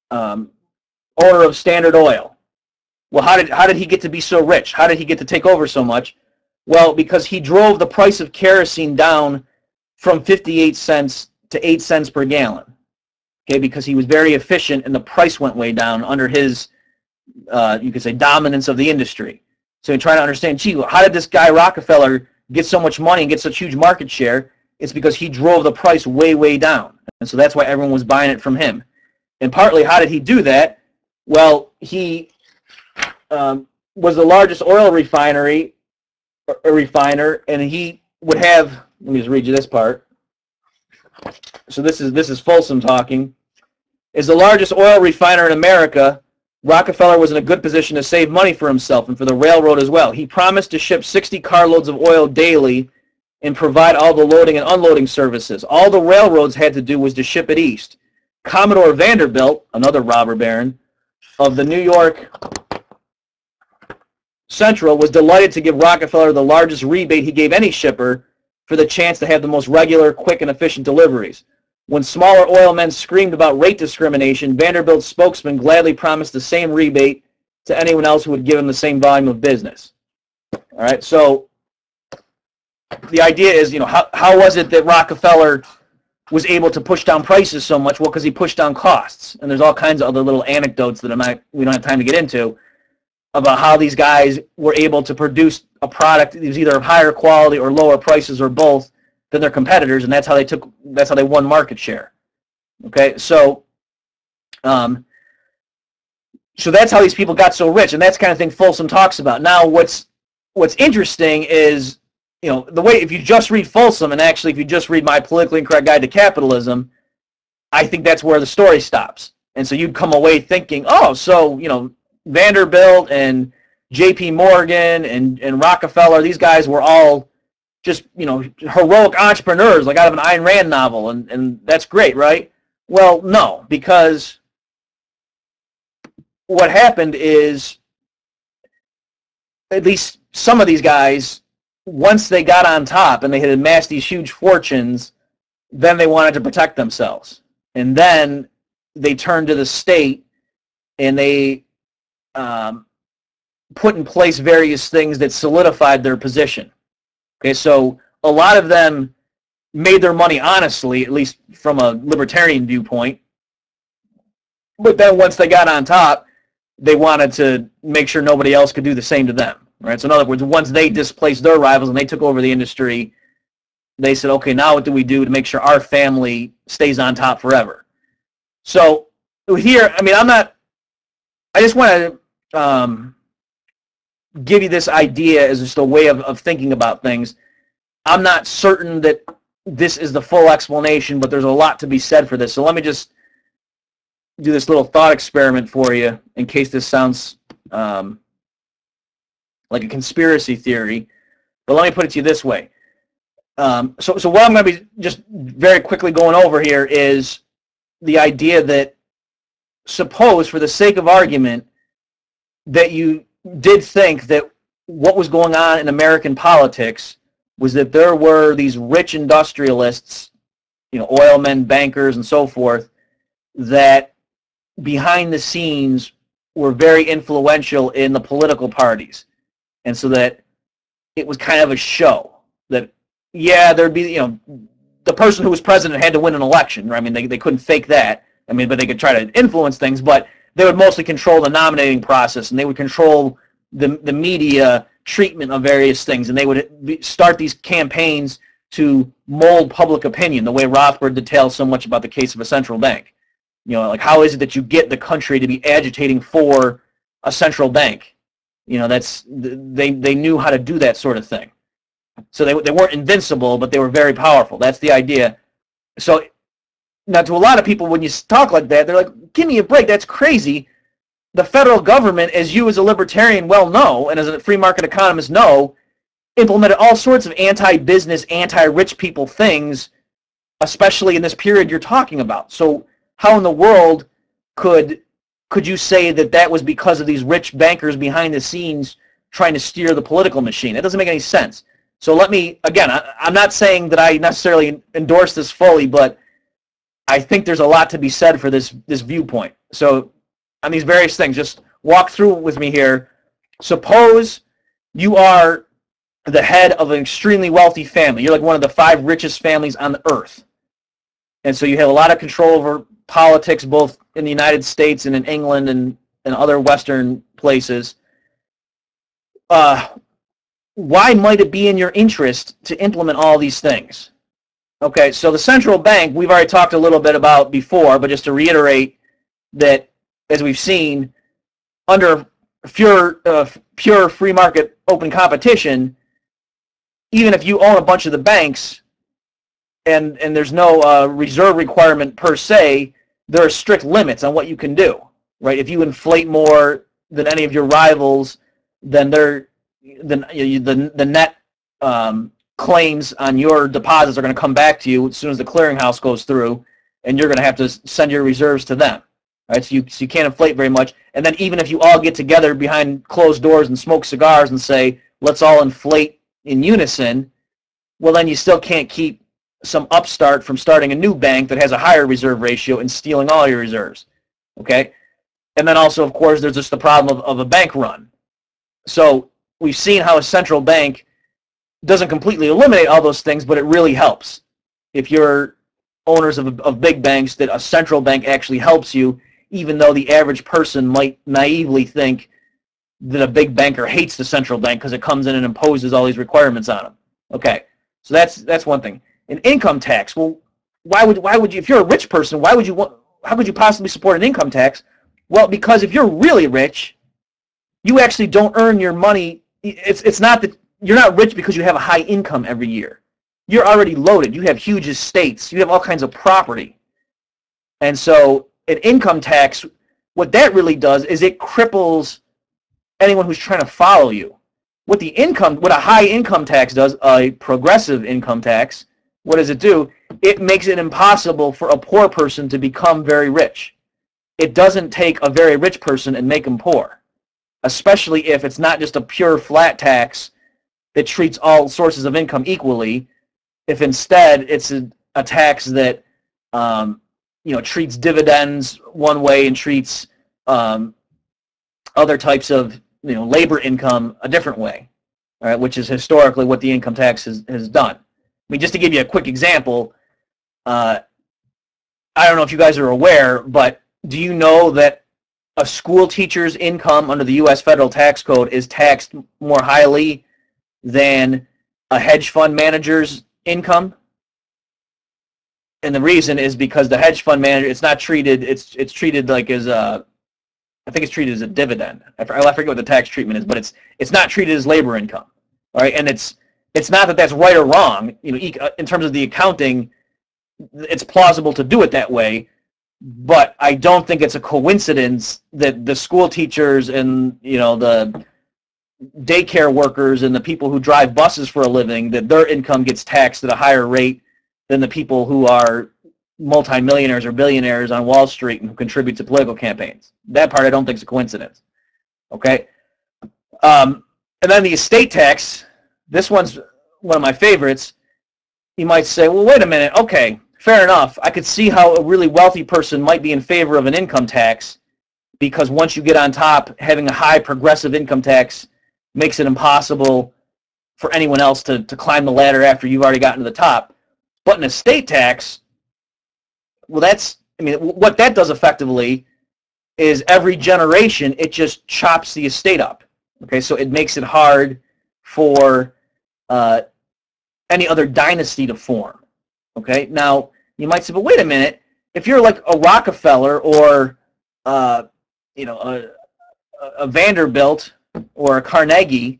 um, owner of Standard Oil. Well, how did how did he get to be so rich? How did he get to take over so much? Well, because he drove the price of kerosene down from fifty-eight cents to eight cents per gallon. Okay, because he was very efficient and the price went way down under his, uh, you could say, dominance of the industry. So you're trying to understand, gee, how did this guy Rockefeller get so much money and get such huge market share? It's because he drove the price way, way down. And so that's why everyone was buying it from him. And partly, how did he do that? Well, he um, was the largest oil refinery, a refiner, and he would have, let me just read you this part. So this is this is Folsom talking. As the largest oil refiner in America, Rockefeller was in a good position to save money for himself and for the railroad as well. He promised to ship sixty carloads of oil daily and provide all the loading and unloading services. All the railroads had to do was to ship it east. Commodore Vanderbilt, another robber baron, of the New York Central, was delighted to give Rockefeller the largest rebate he gave any shipper for the chance to have the most regular, quick, and efficient deliveries. When smaller oil men screamed about rate discrimination, Vanderbilt's spokesman gladly promised the same rebate to anyone else who would give him the same volume of business. All right, so the idea is, you know, how, how was it that Rockefeller was able to push down prices so much? Well, because he pushed down costs. And there's all kinds of other little anecdotes that I'm not, we don't have time to get into about how these guys were able to produce a product that was either of higher quality or lower prices or both than their competitors, and that's how they took, that's how they won market share. Okay, so, um, so that's how these people got so rich, and that's the kind of thing Folsom talks about. Now, what's what's interesting is, you know, the way, if you just read Folsom, and actually if you just read My Politically Incorrect Guide to Capitalism, I think that's where the story stops. And so you'd come away thinking, oh, so, you know, Vanderbilt and J P Morgan and, and Rockefeller, these guys were all just, you know, heroic entrepreneurs, like out of an Ayn Rand novel, and, and that's great, right? Well, no, because what happened is, at least some of these guys, once they got on top and they had amassed these huge fortunes, then they wanted to protect themselves. And then they turned to the state and they um, put in place various things that solidified their position. Okay, so a lot of them made their money honestly, at least from a libertarian viewpoint. But then once they got on top, they wanted to make sure nobody else could do the same to them. Right? So in other words, once they displaced their rivals and they took over the industry, they said, okay, now what do we do to make sure our family stays on top forever? So here, I mean, I'm not, I just want to um, give you this idea as just a way of, of thinking about things. I'm not certain that this is the full explanation, but there's a lot to be said for this. So let me just do this little thought experiment for you in case this sounds um, like a conspiracy theory. But let me put it to you this way. Um, so, so what I'm going to be just very quickly going over here is the idea that, suppose, for the sake of argument, that you did think that what was going on in American politics was that there were these rich industrialists, you know, oil men, bankers, and so forth, that behind the scenes were very influential in the political parties. And so that it was kind of a show that, yeah, there'd be, you know, the person who was president had to win an election. Right? I mean, they, they couldn't fake that. I mean, but they could try to influence things, but they would mostly control the nominating process, and they would control the the media treatment of various things, and they would be, start these campaigns to mold public opinion, the way Rothbard details so much about the case of a central bank. You know, like, how is it that you get the country to be agitating for a central bank? You know, that's, they, they knew how to do that sort of thing. So they, they weren't invincible, but they were very powerful. That's the idea. So now, to a lot of people, when you talk like that, they're like, give me a break, that's crazy. The federal government, as you as a libertarian well know, and as a free market economist know, implemented all sorts of anti-business, anti-rich people things, especially in this period you're talking about. So how in the world could could you say that that was because of these rich bankers behind the scenes trying to steer the political machine? It doesn't make any sense. So let me, again, I, I'm not saying that I necessarily endorse this fully, but I think there's a lot to be said for this this viewpoint. So on these various things, just walk through with me here. Suppose you are the head of an extremely wealthy family. You're like one of the five richest families on the earth. And so you have a lot of control over politics, both in the United States and in England and, and other Western places. Uh, why might it be in your interest to implement all these things? Okay, so the central bank, we've already talked a little bit about before, but just to reiterate that, as we've seen, under pure, uh, pure free market open competition, even if you own a bunch of the banks and, and there's no uh, reserve requirement per se, there are strict limits on what you can do, right? If you inflate more than any of your rivals, then they're, then you know, the, the net um, claims on your deposits are going to come back to you as soon as the clearinghouse goes through, and you're going to have to send your reserves to them. Right? So you, so you can't inflate very much. And then even if you all get together behind closed doors and smoke cigars and say, let's all inflate in unison, well, then you still can't keep some upstart from starting a new bank that has a higher reserve ratio and stealing all your reserves. Okay? And then also, of course, there's just the problem of, of a bank run. So we've seen how a central bank doesn't completely eliminate all those things, but it really helps. If you're owners of, of big banks, that a central bank actually helps you, even though the average person might naively think that a big banker hates the central bank because it comes in and imposes all these requirements on them. Okay, so that's that's one thing. An income tax. Well, why would why would you? If you're a rich person, why would you want? How could you possibly support an income tax? Well, because if you're really rich, you actually don't earn your money. It's it's not that you're not rich because you have a high income every year. You're already loaded. You have huge estates. You have all kinds of property. And so an income tax, what that really does is it cripples anyone who's trying to follow you. What the income, what a high income tax does, a progressive income tax, what does it do? It makes it impossible for a poor person to become very rich. It doesn't take a very rich person and make them poor, especially if it's not just a pure flat tax that treats all sources of income equally. If instead it's a, a tax that um, you know treats dividends one way and treats um, other types of you know labor income a different way, all right, which is historically what the income tax has, has done. I mean, just to give you a quick example, uh, I don't know if you guys are aware, but do you know that a school teacher's income under the U S federal tax code is taxed more highly than a hedge fund manager's income? And the reason is because the hedge fund manager, it's not treated, it's it's treated like as a, I think it's treated as a dividend. I forget what the tax treatment is, but it's it's not treated as labor income. All right, and it's it's not that that's right or wrong. You know, in terms of the accounting, it's plausible to do it that way, but I don't think it's a coincidence that the school teachers and you know the daycare workers and the people who drive buses for a living, that their income gets taxed at a higher rate than the people who are multimillionaires or billionaires on Wall Street and who contribute to political campaigns. That part I don't think is a coincidence. Okay? Um, and then the estate tax, this one's one of my favorites. You might say, well, wait a minute. Okay, fair enough. I could see how a really wealthy person might be in favor of an income tax because once you get on top, having a high progressive income tax makes it impossible for anyone else to, to climb the ladder after you've already gotten to the top. But an estate tax, well, that's, I mean, what that does effectively is every generation, it just chops the estate up. Okay, so it makes it hard for uh, any other dynasty to form. Okay, now you might say, but wait a minute, if you're like a Rockefeller or, uh, you know, a, a Vanderbilt or a Carnegie,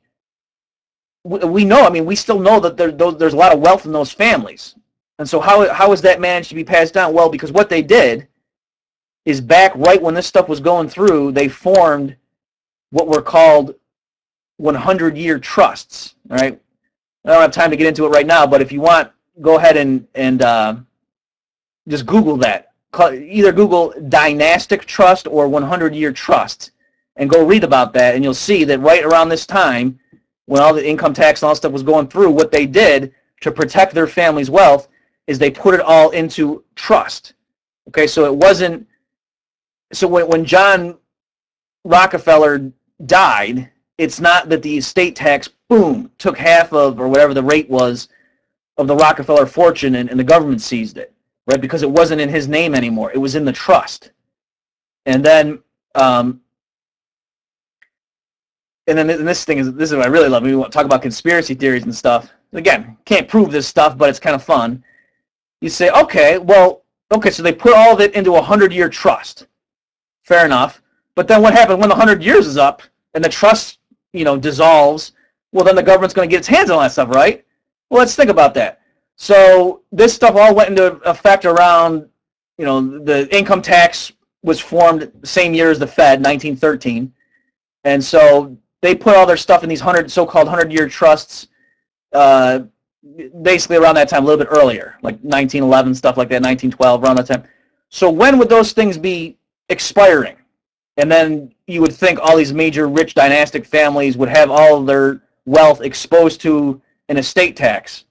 we know, I mean, we still know that there, there's a lot of wealth in those families. And so how how is that managed to be passed down? Well, because what they did is back right when this stuff was going through, they formed what were called hundred-year trusts. All right, I don't have time to get into it right now, but if you want, go ahead and and uh, just Google that. Either Google dynastic trust or hundred-year trust, and go read about that, and you'll see that right around this time, when all the income tax and all that stuff was going through, what they did to protect their family's wealth is they put it all into trust. Okay, so it wasn't so when when John Rockefeller died, it's not that the estate tax, boom, took half of, or whatever the rate was, of the Rockefeller fortune, and, and the government seized it, right? Because it wasn't in his name anymore. It was in the trust. And then, um, and then and this thing is, this is what I really love. We want to talk about conspiracy theories and stuff. Again, can't prove this stuff, but it's kind of fun. You say, okay, well, okay, so they put all of it into a hundred-year trust. Fair enough. But then what happened when the hundred years is up and the trust, you know, dissolves? Well, then the government's going to get its hands on all that stuff, right? Well, let's think about that. So this stuff all went into effect around, you know, the income tax was formed the same year as the Fed, nineteen thirteen. And so they put all their stuff in these hundred so-called hundred-year trusts, uh, basically around that time, a little bit earlier, like nineteen eleven, stuff like that, nineteen twelve, around that time. So when would those things be expiring? And then you would think all these major rich dynastic families would have all of their wealth exposed to an estate tax.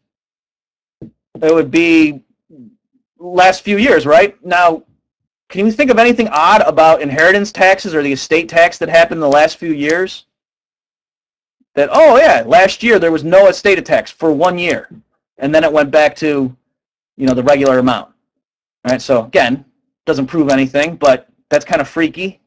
It would be last few years, right? Now, can you think of anything odd about inheritance taxes or the estate tax that happened in the last few years? That, oh yeah, last year there was no estate tax for one year, and then it went back to, you know, the regular amount. All right, so again, doesn't prove anything, but that's kind of freaky.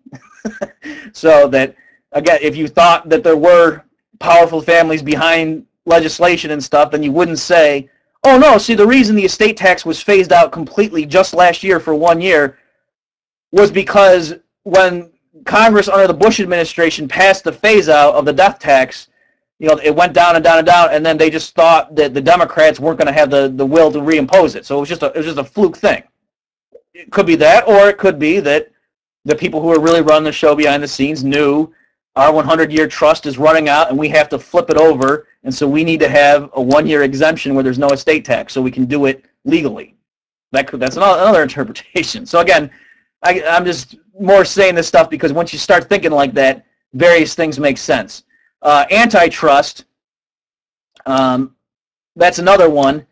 So that, again, if you thought that there were powerful families behind legislation and stuff, then you wouldn't say, oh no, see, the reason the estate tax was phased out completely just last year for one year was because when Congress under the Bush administration passed the phase out of the death tax, you know, it went down and down and down, and then they just thought that the Democrats weren't going to have the, the will to reimpose it. So it was just a it was just a fluke thing. It could be that, or it could be that the people who are really running the show behind the scenes knew our hundred-year trust is running out and we have to flip it over, and so we need to have a one-year exemption where there's no estate tax so we can do it legally. That could, that's another, another interpretation. So again, I, I'm just more saying this stuff because once you start thinking like that, various things make sense. Uh, antitrust, um, that's another one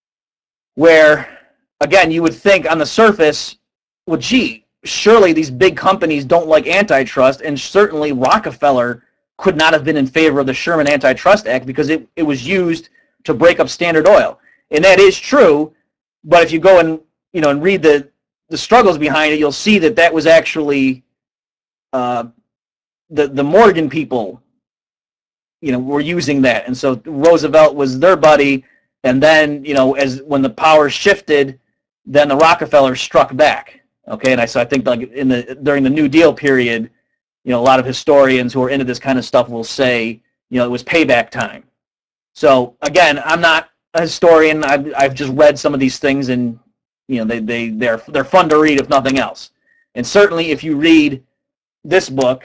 where, again, you would think on the surface, well, gee, surely these big companies don't like antitrust, and certainly Rockefeller could not have been in favor of the Sherman Antitrust Act because it, it was used to break up Standard Oil. And that is true, but if you go and, you know, and read the, the struggles behind it, you'll see that that was actually uh, the, the Morgan people, you know, were using that. And so Roosevelt was their buddy, and then, you know, as when the power shifted, then the Rockefellers struck back. Okay, and I so I think like in the during the New Deal period, you know, a lot of historians who are into this kind of stuff will say, you know, it was payback time. So again, I'm not a historian. I've I've just read some of these things, and you know, they they they're they're fun to read if nothing else. And certainly, if you read this book,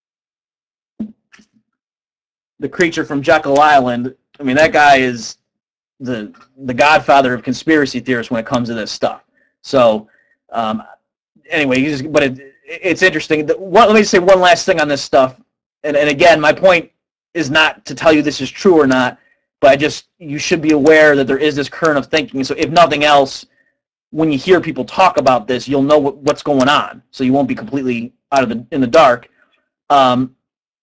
The Creature from Jekyll Island, I mean, that guy is the the godfather of conspiracy theorists when it comes to this stuff. So. Um, Anyway, you just, but it, it's interesting. The, one, let me just say one last thing on this stuff. And, and again, my point is not to tell you this is true or not, but I just, you should be aware that there is this current of thinking. So if nothing else, when you hear people talk about this, you'll know what, what's going on. So you won't be completely out of the in the dark. Um,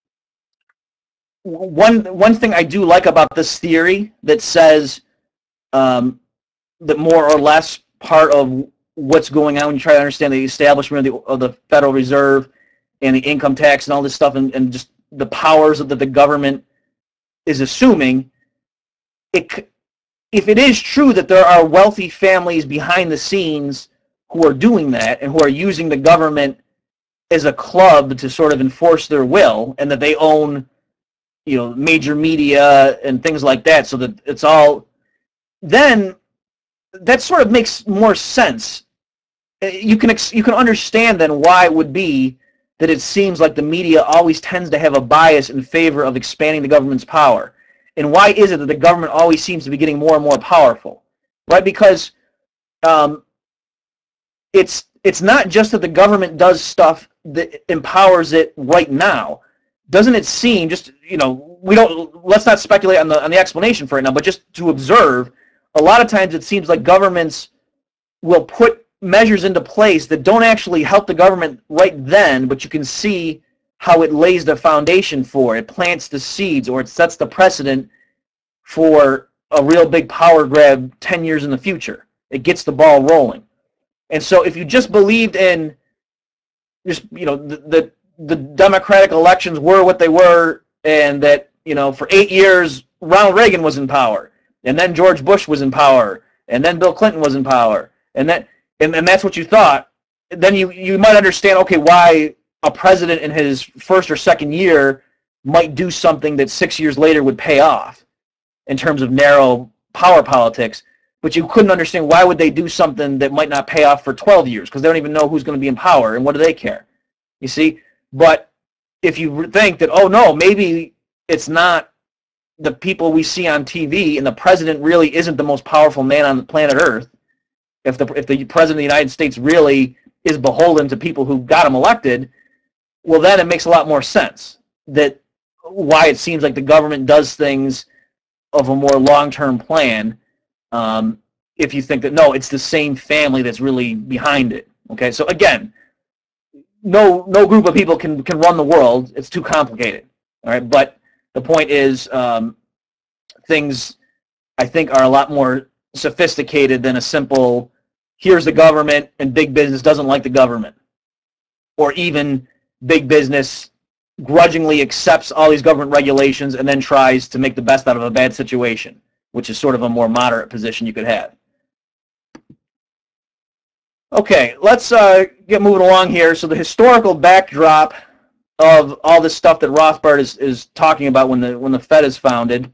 one one thing I do like about this theory that says um, that more or less part of what's going on when you try to understand the establishment of the, of the Federal Reserve and the income tax and all this stuff, and, and just the powers that the government is assuming, it, if it is true that there are wealthy families behind the scenes who are doing that and who are using the government as a club to sort of enforce their will, and that they own, you know, major media and things like that, so that it's all, then that sort of makes more sense. You can you can understand then why it would be that it seems like the media always tends to have a bias in favor of expanding the government's power. And why is it that the government always seems to be getting more and more powerful? Right? Because um, it's it's not just that the government does stuff that empowers it right now. Doesn't it seem, just, you know, we don't, let's not speculate on the on the explanation for it now, but just to observe, a lot of times it seems like governments will put measures into place that don't actually help the government right then, but you can see how it lays the foundation for it. It plants the seeds, or it sets the precedent for a real big power grab ten years in the future. It gets the ball rolling. And so if you just believed in just, you know, the, the, the Democratic elections were what they were, and that, you know, for eight years, Ronald Reagan was in power, and then George Bush was in power, and then Bill Clinton was in power, and that, and, and that's what you thought, then you, you might understand, okay, why a president in his first or second year might do something that six years later would pay off in terms of narrow power politics, but you couldn't understand why would they do something that might not pay off for twelve years, because they don't even know who's going to be in power, and what do they care? You see? But if you think that, oh no, maybe it's not the people we see on T V, and the president really isn't the most powerful man on the planet Earth, if the if the president of the United States really is beholden to people who got him elected, well, then it makes a lot more sense that why it seems like the government does things of a more long-term plan, um, if you think that, no, it's the same family that's really behind it. Okay, so again, no no group of people can, can run the world. It's too complicated. All right, but the point is, um, things, I think, are a lot more sophisticated than a simple, here's the government, and big business doesn't like the government. Or even big business grudgingly accepts all these government regulations and then tries to make the best out of a bad situation, which is sort of a more moderate position you could have. Okay, let's uh, get moving along here. So the historical backdrop of all this stuff that Rothbard is, is talking about when the when the Fed is founded.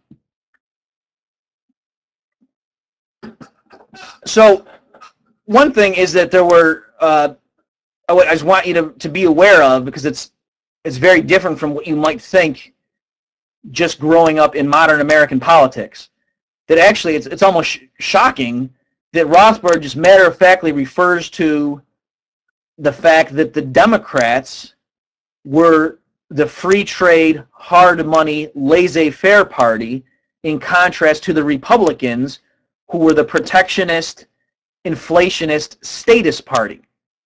So one thing is that there were, uh, I, I just want you to, to be aware of, because it's it's very different from what you might think just growing up in modern American politics, that actually it's, it's almost sh shocking that Rothbard just matter-of-factly refers to the fact that the Democrats were the free trade, hard money, laissez-faire party, in contrast to the Republicans, who were the protectionist, inflationist, statist party.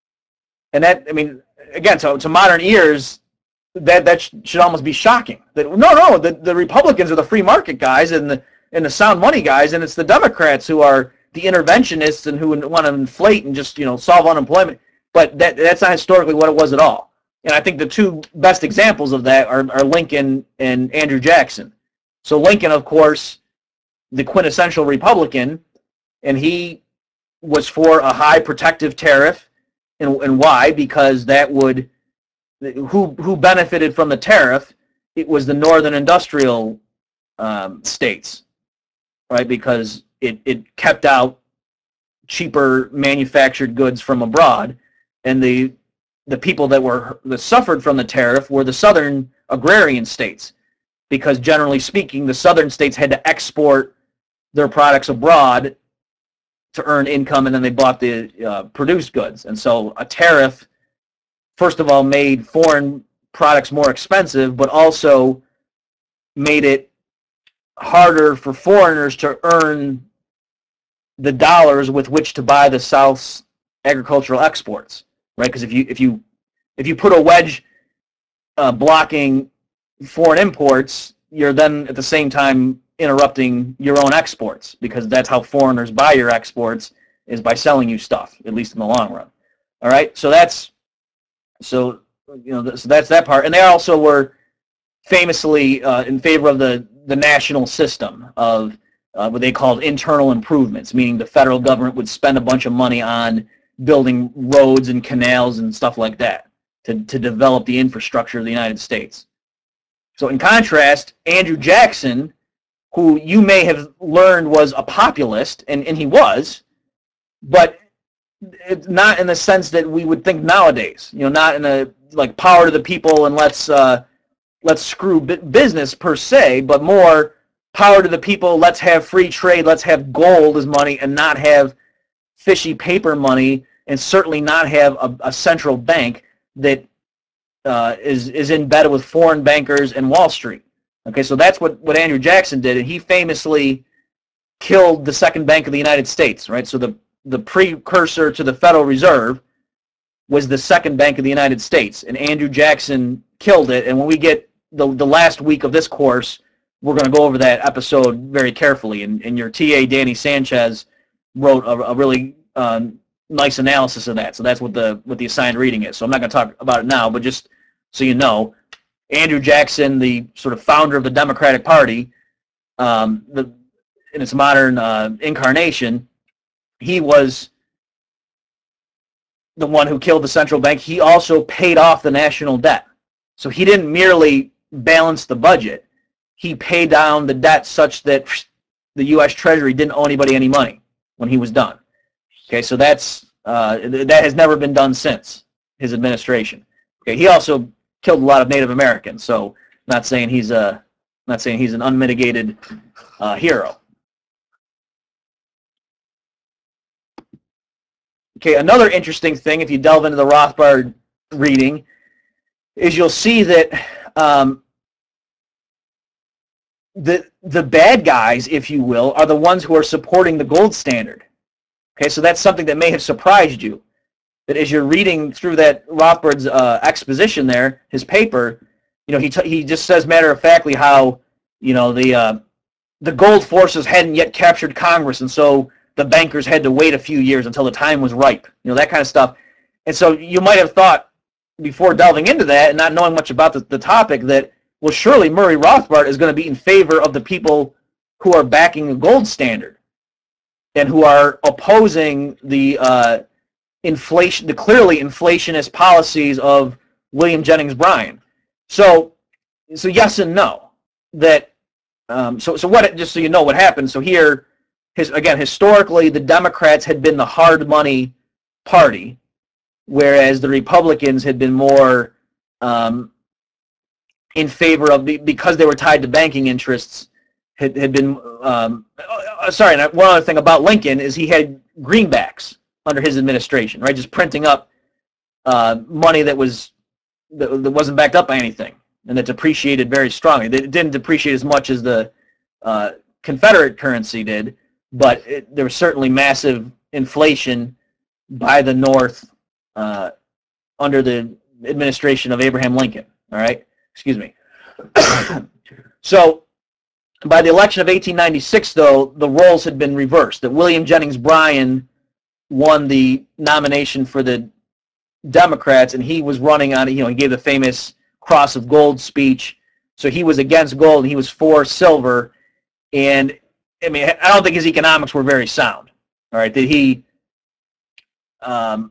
And that, I mean, again, so to modern ears, that that sh should almost be shocking. That no, no, the, the Republicans are the free market guys and the and the sound money guys, and it's the Democrats who are the interventionists and who want to inflate and just, you know, solve unemployment. But that that's not historically what it was at all. And I think the two best examples of that are, are Lincoln and Andrew Jackson. So Lincoln, of course, the quintessential Republican, and he was for a high protective tariff. And, and why? Because that would, who who benefited from the tariff? It was the northern industrial um, states, right? Because it, it kept out cheaper manufactured goods from abroad, and the the people that were that suffered from the tariff were the southern agrarian states, because generally speaking, the southern states had to export their products abroad to earn income, and then they bought the uh, produced goods. And so a tariff, first of all, made foreign products more expensive, but also made it harder for foreigners to earn the dollars with which to buy the South's agricultural exports, right? Because if you if you if you put a wedge uh, blocking foreign imports, you're then at the same time interrupting your own exports, because that's how foreigners buy your exports, is by selling you stuff, at least in the long run. All right, so that's so you know so that's that part, and they also were famously uh, in favor of the the national system of uh, what they called internal improvements, meaning the federal government would spend a bunch of money on building roads and canals and stuff like that to to develop the infrastructure of the United States. So in contrast, Andrew Jackson, who you may have learned was a populist, and, and he was, but it's not in the sense that we would think nowadays. You know, not in a like power to the people and let's uh, let's screw business per se, but more power to the people. Let's have free trade. Let's have gold as money, and not have fishy paper money, and certainly not have a, a central bank that uh, is is embedded with foreign bankers and Wall Street. Okay, so that's what, what Andrew Jackson did, and he famously killed the second bank of the United States, right? So the, the precursor to the Federal Reserve was the second bank of the United States, and Andrew Jackson killed it. And when we get the, the last week of this course, we're going to go over that episode very carefully. And, and your T A, Danny Sanchez, wrote a, a really um, nice analysis of that. So that's what the what the assigned reading is. So I'm not going to talk about it now, but just so you know, Andrew Jackson, the sort of founder of the Democratic Party, um, the, in its modern uh, incarnation, he was the one who killed the central bank. He also paid off the national debt. So he didn't merely balance the budget. He paid down the debt such that the U S Treasury didn't owe anybody any money when he was done. Okay, so that's uh, that has never been done since his administration. Okay, he also killed a lot of Native Americans. So not saying he's a not saying he's an unmitigated uh, hero. Okay, another interesting thing, if you delve into the Rothbard reading, is you'll see that um, the the bad guys, if you will, are the ones who are supporting the gold standard. Okay, so that's something that may have surprised you, that as you're reading through that Rothbard's uh, exposition there, his paper, you know, he t he just says matter of factly how, you know, the uh, the gold forces hadn't yet captured Congress, and so the bankers had to wait a few years until the time was ripe, you know, that kind of stuff. And so you might have thought, before delving into that and not knowing much about the, the topic, that, well, surely Murray Rothbard is going to be in favor of the people who are backing the gold standard and who are opposing the uh, inflation, the clearly inflationist policies of William Jennings Bryan. So, so yes and no. That um, so so what? Just so you know what happened. So here. His, again, historically, the Democrats had been the hard money party, whereas the Republicans had been more um, in favor of, because they were tied to banking interests, had, had been, um, uh, sorry, and one other thing about Lincoln is he had greenbacks under his administration, right, just printing up uh, money that, was, that, that wasn't backed up by anything, and that depreciated very strongly. It didn't depreciate as much as the uh, Confederate currency did, but it, there was certainly massive inflation by the North uh, under the administration of Abraham Lincoln. All right, excuse me. So by the election of eighteen ninety-six, though, the roles had been reversed. That William Jennings Bryan won the nomination for the Democrats, and he was running on, you know, he gave the famous Cross of Gold speech. So he was against gold, and he was for silver. And I mean, I don't think his economics were very sound. All right, that he, um,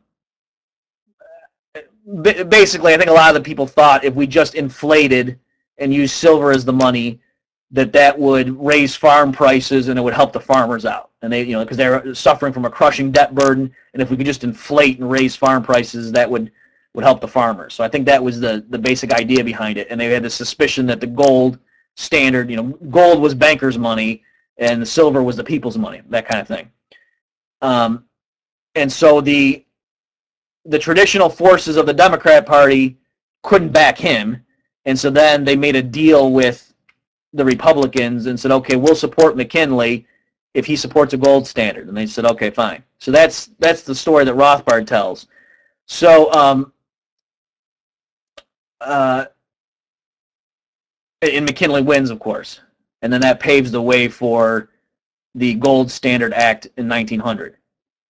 basically, I think a lot of the people thought if we just inflated and used silver as the money, that that would raise farm prices and it would help the farmers out. And they, you know, because they're suffering from a crushing debt burden, and if we could just inflate and raise farm prices, that would would help the farmers. So I think that was the the basic idea behind it. And they had the suspicion that the gold standard, you know, gold was bankers' money, and the silver was the people's money, that kind of thing. Um, and so the the traditional forces of the Democrat Party couldn't back him, and so then they made a deal with the Republicans and said, okay, we'll support McKinley if he supports a gold standard. And they said, okay, fine. So that's that's the story that Rothbard tells. So um, uh, and McKinley wins, of course. And then that paves the way for the Gold Standard Act in nineteen hundred.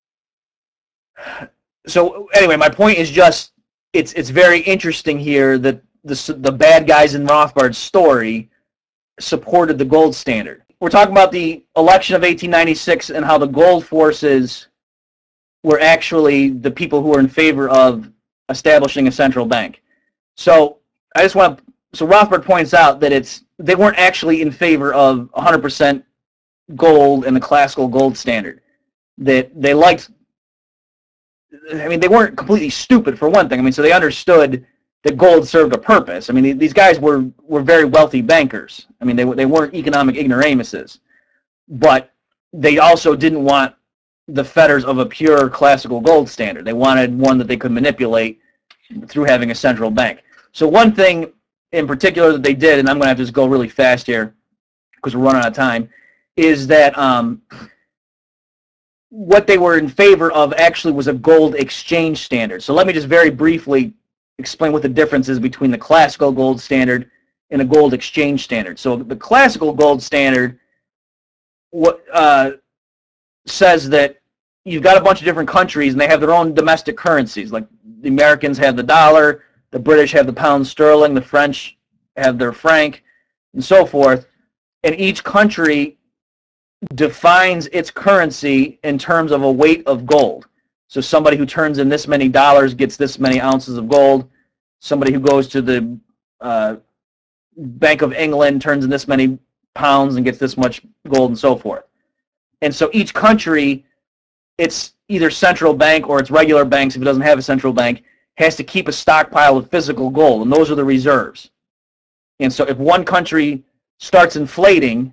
So anyway, my point is just, it's it's very interesting here that the, the bad guys in Rothbard's story supported the gold standard. We're talking about the election of eighteen ninety-six and how the gold forces were actually the people who were in favor of establishing a central bank. So I just want to, so Rothbard points out that it's, they weren't actually in favor of one hundred percent gold and the classical gold standard. That they liked, I mean, they weren't completely stupid, for one thing. I mean, so they understood that gold served a purpose. I mean, these guys were, were very wealthy bankers. I mean, they, they weren't economic ignoramuses. But they also didn't want the fetters of a pure classical gold standard. They wanted one that they could manipulate through having a central bank. So one thing in particular that they did, and I'm going to have to just go really fast here because we're running out of time, is that um, what they were in favor of actually was a gold exchange standard. So let me just very briefly explain what the difference is between the classical gold standard and a gold exchange standard. So the classical gold standard what uh, says that you've got a bunch of different countries and they have their own domestic currencies. Like the Americans have the dollar, the British have the pound sterling, the French have their franc, and so forth. And each country defines its currency in terms of a weight of gold. So somebody who turns in this many dollars gets this many ounces of gold. Somebody who goes to the uh, Bank of England turns in this many pounds and gets this much gold, and so forth. And so each country, its either central bank or its regular banks, if it doesn't have a central bank, has to keep a stockpile of physical gold, and those are the reserves. And so if one country starts inflating,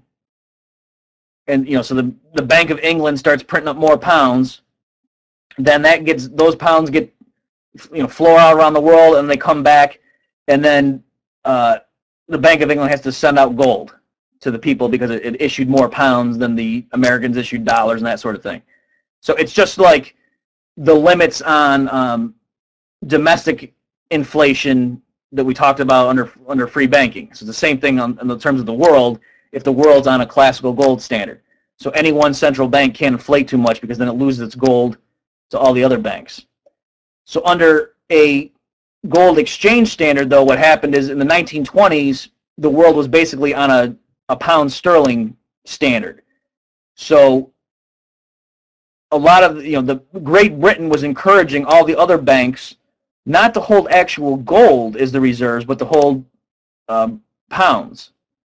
and you know, so the, the Bank of England starts printing up more pounds, then that gets, those pounds get, you know, flow out around the world, and they come back, and then uh, the Bank of England has to send out gold to the people because it, it issued more pounds than the Americans issued dollars and that sort of thing. So it's just like the limits on um, domestic inflation that we talked about under under free banking. So it's the same thing on, in the terms of the world if the world's on a classical gold standard. So any one central bank can't inflate too much because then it loses its gold to all the other banks. So under a gold exchange standard, though, what happened is in the nineteen twenties, the world was basically on a, a pound sterling standard. So a lot of, you know, the Great Britain was encouraging all the other banks not to hold actual gold as the reserves, but to hold um, pounds.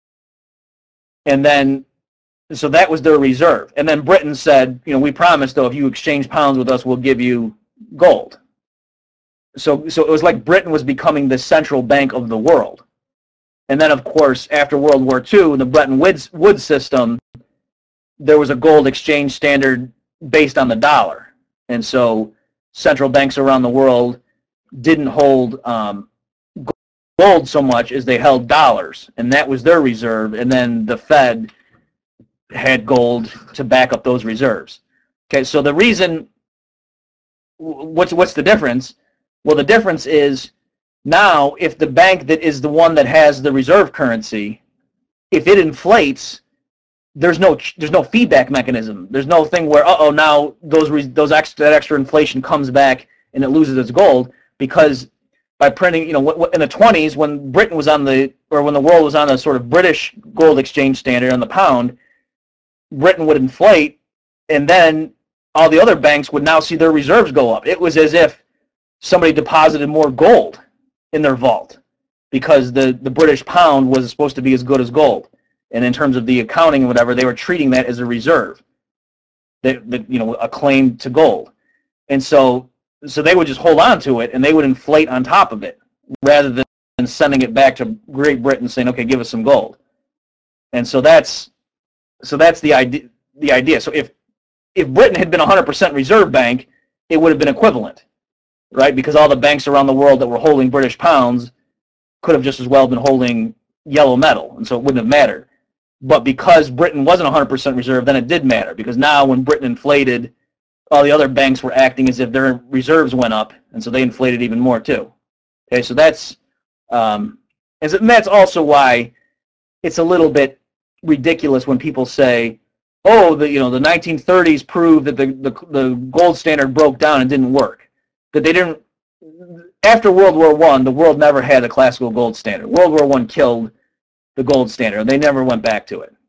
And then, so that was their reserve. And then Britain said, you know, we promise, though, if you exchange pounds with us, we'll give you gold. So, so it was like Britain was becoming the central bank of the world. And then, of course, after World War Two, in the Bretton Woods, Woods system, there was a gold exchange standard based on the dollar. And so central banks around the world didn't hold um, gold so much as they held dollars, and that was their reserve, and then the Fed had gold to back up those reserves. Okay, so the reason, what's, what's the difference? Well, the difference is now if the bank that is the one that has the reserve currency, if it inflates, there's no there's no feedback mechanism. There's no thing where, uh-oh, now those those extra, that extra inflation comes back and it loses its gold, because by printing, you know, in the twenties when Britain was on the, or when the world was on a sort of British gold exchange standard on the pound, Britain would inflate, and then all the other banks would now see their reserves go up. It was as if somebody deposited more gold in their vault because the, the British pound was supposed to be as good as gold. And in terms of the accounting and whatever, they were treating that as a reserve, that, that you know, a claim to gold. And so, so they would just hold on to it, and they would inflate on top of it, rather than sending it back to Great Britain saying, okay, give us some gold. And so that's, so that's the idea. The idea. So if if Britain had been a one hundred percent reserve bank, it would have been equivalent, right? Because all the banks around the world that were holding British pounds could have just as well been holding yellow metal, and so it wouldn't have mattered. But because Britain wasn't one hundred percent reserve, then it did matter, because now when Britain inflated, all the other banks were acting as if their reserves went up, and so they inflated even more too. Okay, so that's um, and that's also why it's a little bit ridiculous when people say, "Oh, the you know the nineteen thirties proved that the, the the gold standard broke down and didn't work." That they didn't. After World War One, the world never had a classical gold standard. World War One killed the gold standard. They never went back to it.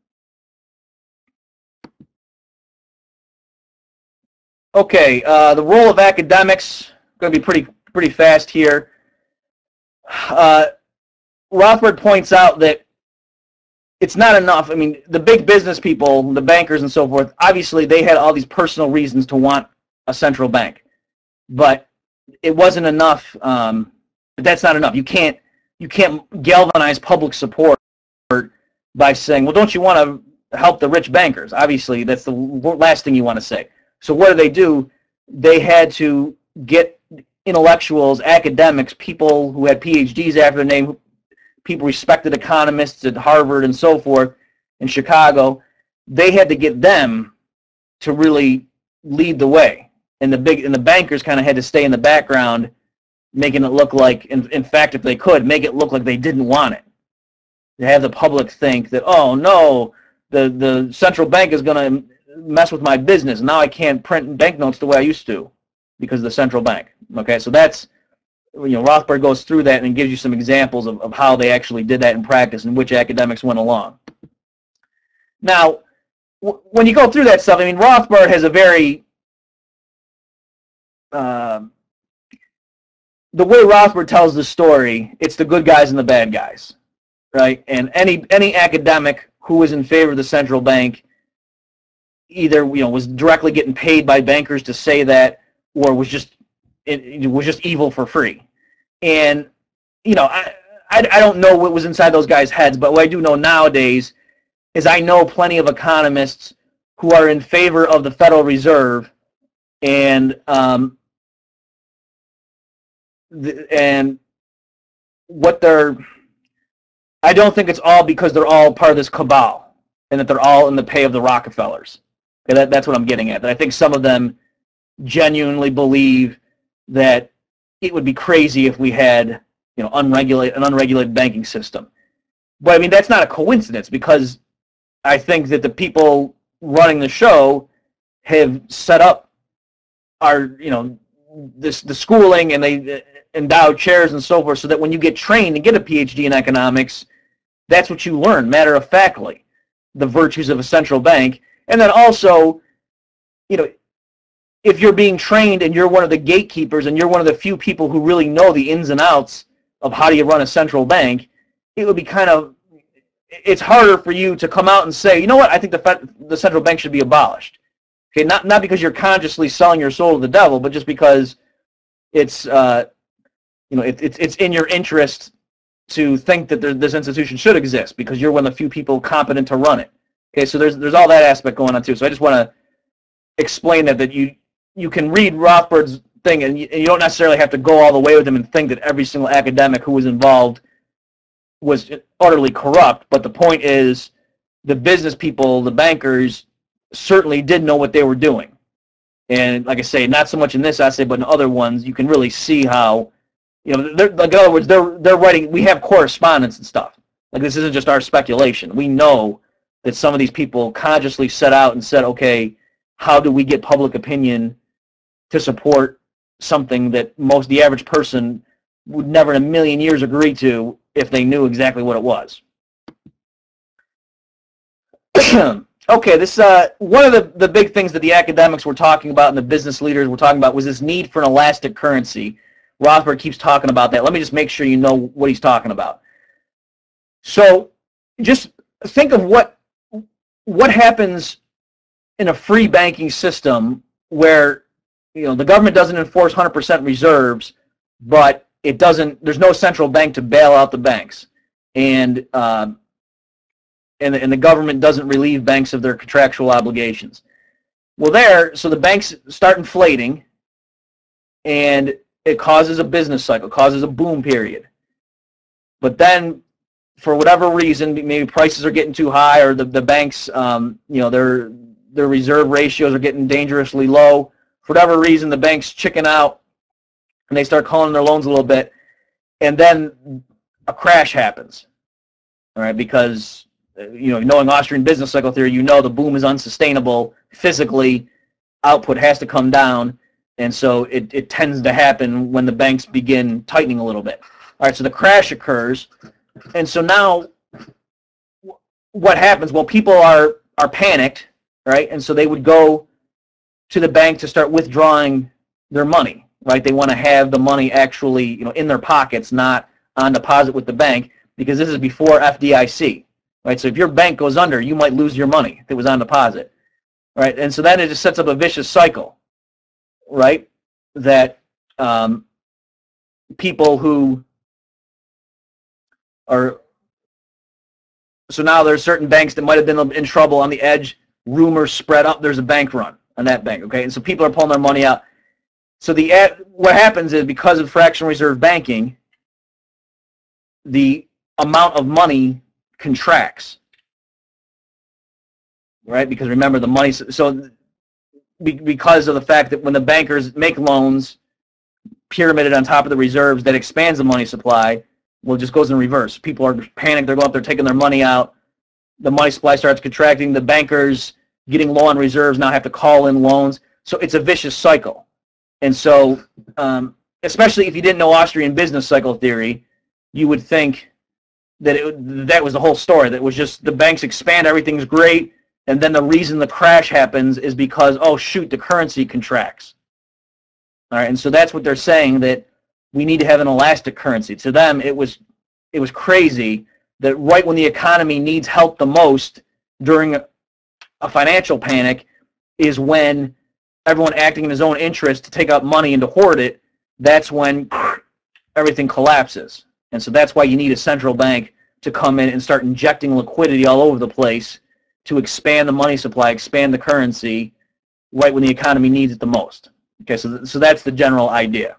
Okay, uh, the role of academics, going to be pretty pretty fast here. Uh, Rothbard points out that it's not enough. I mean, the big business people, the bankers and so forth, obviously they had all these personal reasons to want a central bank, but it wasn't enough. Um, that's not enough. You can't you can't galvanize public support by saying, well, don't you want to help the rich bankers? Obviously, that's the last thing you want to say. So what do they do? They had to get intellectuals, academics, people who had P H Ds after their name, people respected economists at Harvard and so forth in Chicago. They had to get them to really lead the way, and the big and the bankers kind of had to stay in the background, making it look like, in, in fact, if they could, make it look like they didn't want it. To have the public think that, oh no, the the central bank is going to mess with my business. Now I can't print banknotes the way I used to because of the central bank. Okay, so that's, you know, Rothbard goes through that and gives you some examples of, of how they actually did that in practice and which academics went along. Now, w when you go through that stuff, I mean, Rothbard has a very, uh, the way Rothbard tells the story, it's the good guys and the bad guys, right? And any any academic who was in favor of the central bank either, you know, was directly getting paid by bankers to say that, or was just it, it was just evil for free. And, you know, I, I I don't know what was inside those guys' heads, but what I do know nowadays is I know plenty of economists who are in favor of the Federal Reserve, and um, the, and what they're, I don't think it's all because they're all part of this cabal and that they're all in the pay of the Rockefellers. Okay, that, that's what I'm getting at. That I think some of them genuinely believe that it would be crazy if we had, you know, unregulated an unregulated banking system. But I mean, that's not a coincidence, because I think that the people running the show have set up our, you know, this the schooling, and they endow chairs and so forth, so that when you get trained and get a P H D in economics, that's what you learn, matter of factly, the virtues of a central bank. And then also, you know, if you're being trained and you're one of the gatekeepers and you're one of the few people who really know the ins and outs of how do you run a central bank, it would be kind of, it's harder for you to come out and say, you know what, I think the Fed, the central bank should be abolished. Okay, not not because you're consciously selling your soul to the devil, but just because it's uh, you know it, it's it's in your interest to think that there, this institution should exist because you're one of the few people competent to run it. Okay, so there's there's all that aspect going on too. So I just want to explain that that you you can read Rothbard's thing, and you, and you don't necessarily have to go all the way with him and think that every single academic who was involved was utterly corrupt. But the point is, the business people, the bankers, certainly did know what they were doing. And like I say, not so much in this essay, but in other ones, you can really see how, you know, like in other words, they're they're writing. We have correspondence and stuff. Like, this isn't just our speculation. We know that some of these people consciously set out and said, okay, how do we get public opinion to support something that most the average person would never in a million years agree to if they knew exactly what it was. Okay, this uh, one of the, the big things that the academics were talking about and the business leaders were talking about was this need for an elastic currency. Rothbard keeps talking about that. Let me just make sure you know what he's talking about. So just think of what what happens in a free banking system where, you know, the government doesn't enforce one hundred percent reserves, but it doesn't. There's no central bank to bail out the banks, and um, and and the government doesn't relieve banks of their contractual obligations. Well, there, so the banks start inflating, and it causes a business cycle, causes a boom period. But then, for whatever reason, maybe prices are getting too high, or the the banks, um, you know, their their reserve ratios are getting dangerously low. For whatever reason, the banks chicken out, and they start calling their loans a little bit, and then a crash happens. All right, because, you know, knowing Austrian business cycle theory, you know the boom is unsustainable physically. Output has to come down, and so it, it tends to happen when the banks begin tightening a little bit. All right, so the crash occurs, and so now what happens? Well, people are are panicked, right? And so they would go to the bank to start withdrawing their money, right? They want to have the money actually, you know, in their pockets, not on deposit with the bank, because this is before F D I C, right? So if your bank goes under, you might lose your money if it was on deposit, right? And so then it just sets up a vicious cycle, right? That um, people who are, so now there's certain banks that might have been in trouble on the edge, rumors spread up, there's a bank run on that bank, okay? And so people are pulling their money out. So the what happens is, because of fractional reserve banking, the amount of money contracts, right? Because remember, the money, so be, because of the fact that when the bankers make loans pyramided on top of the reserves, that expands the money supply. Well, it just goes in reverse. People are panicked. They're going up there taking their money out. The money supply starts contracting. The bankers getting low on reserves now have to call in loans. So it's a vicious cycle. And so, um, especially if you didn't know Austrian business cycle theory, you would think that it, that was the whole story. That was just the banks expand, everything's great, and then the reason the crash happens is because, oh, shoot, the currency contracts. All right, and so that's what they're saying, that we need to have an elastic currency. To them, it was it was crazy that right when the economy needs help the most during a, a financial panic is when everyone acting in his own interest to take out money and to hoard it, that's when everything collapses. And so that's why you need a central bank to come in and start injecting liquidity all over the place to expand the money supply, expand the currency right when the economy needs it the most. Okay, so, th so that's the general idea.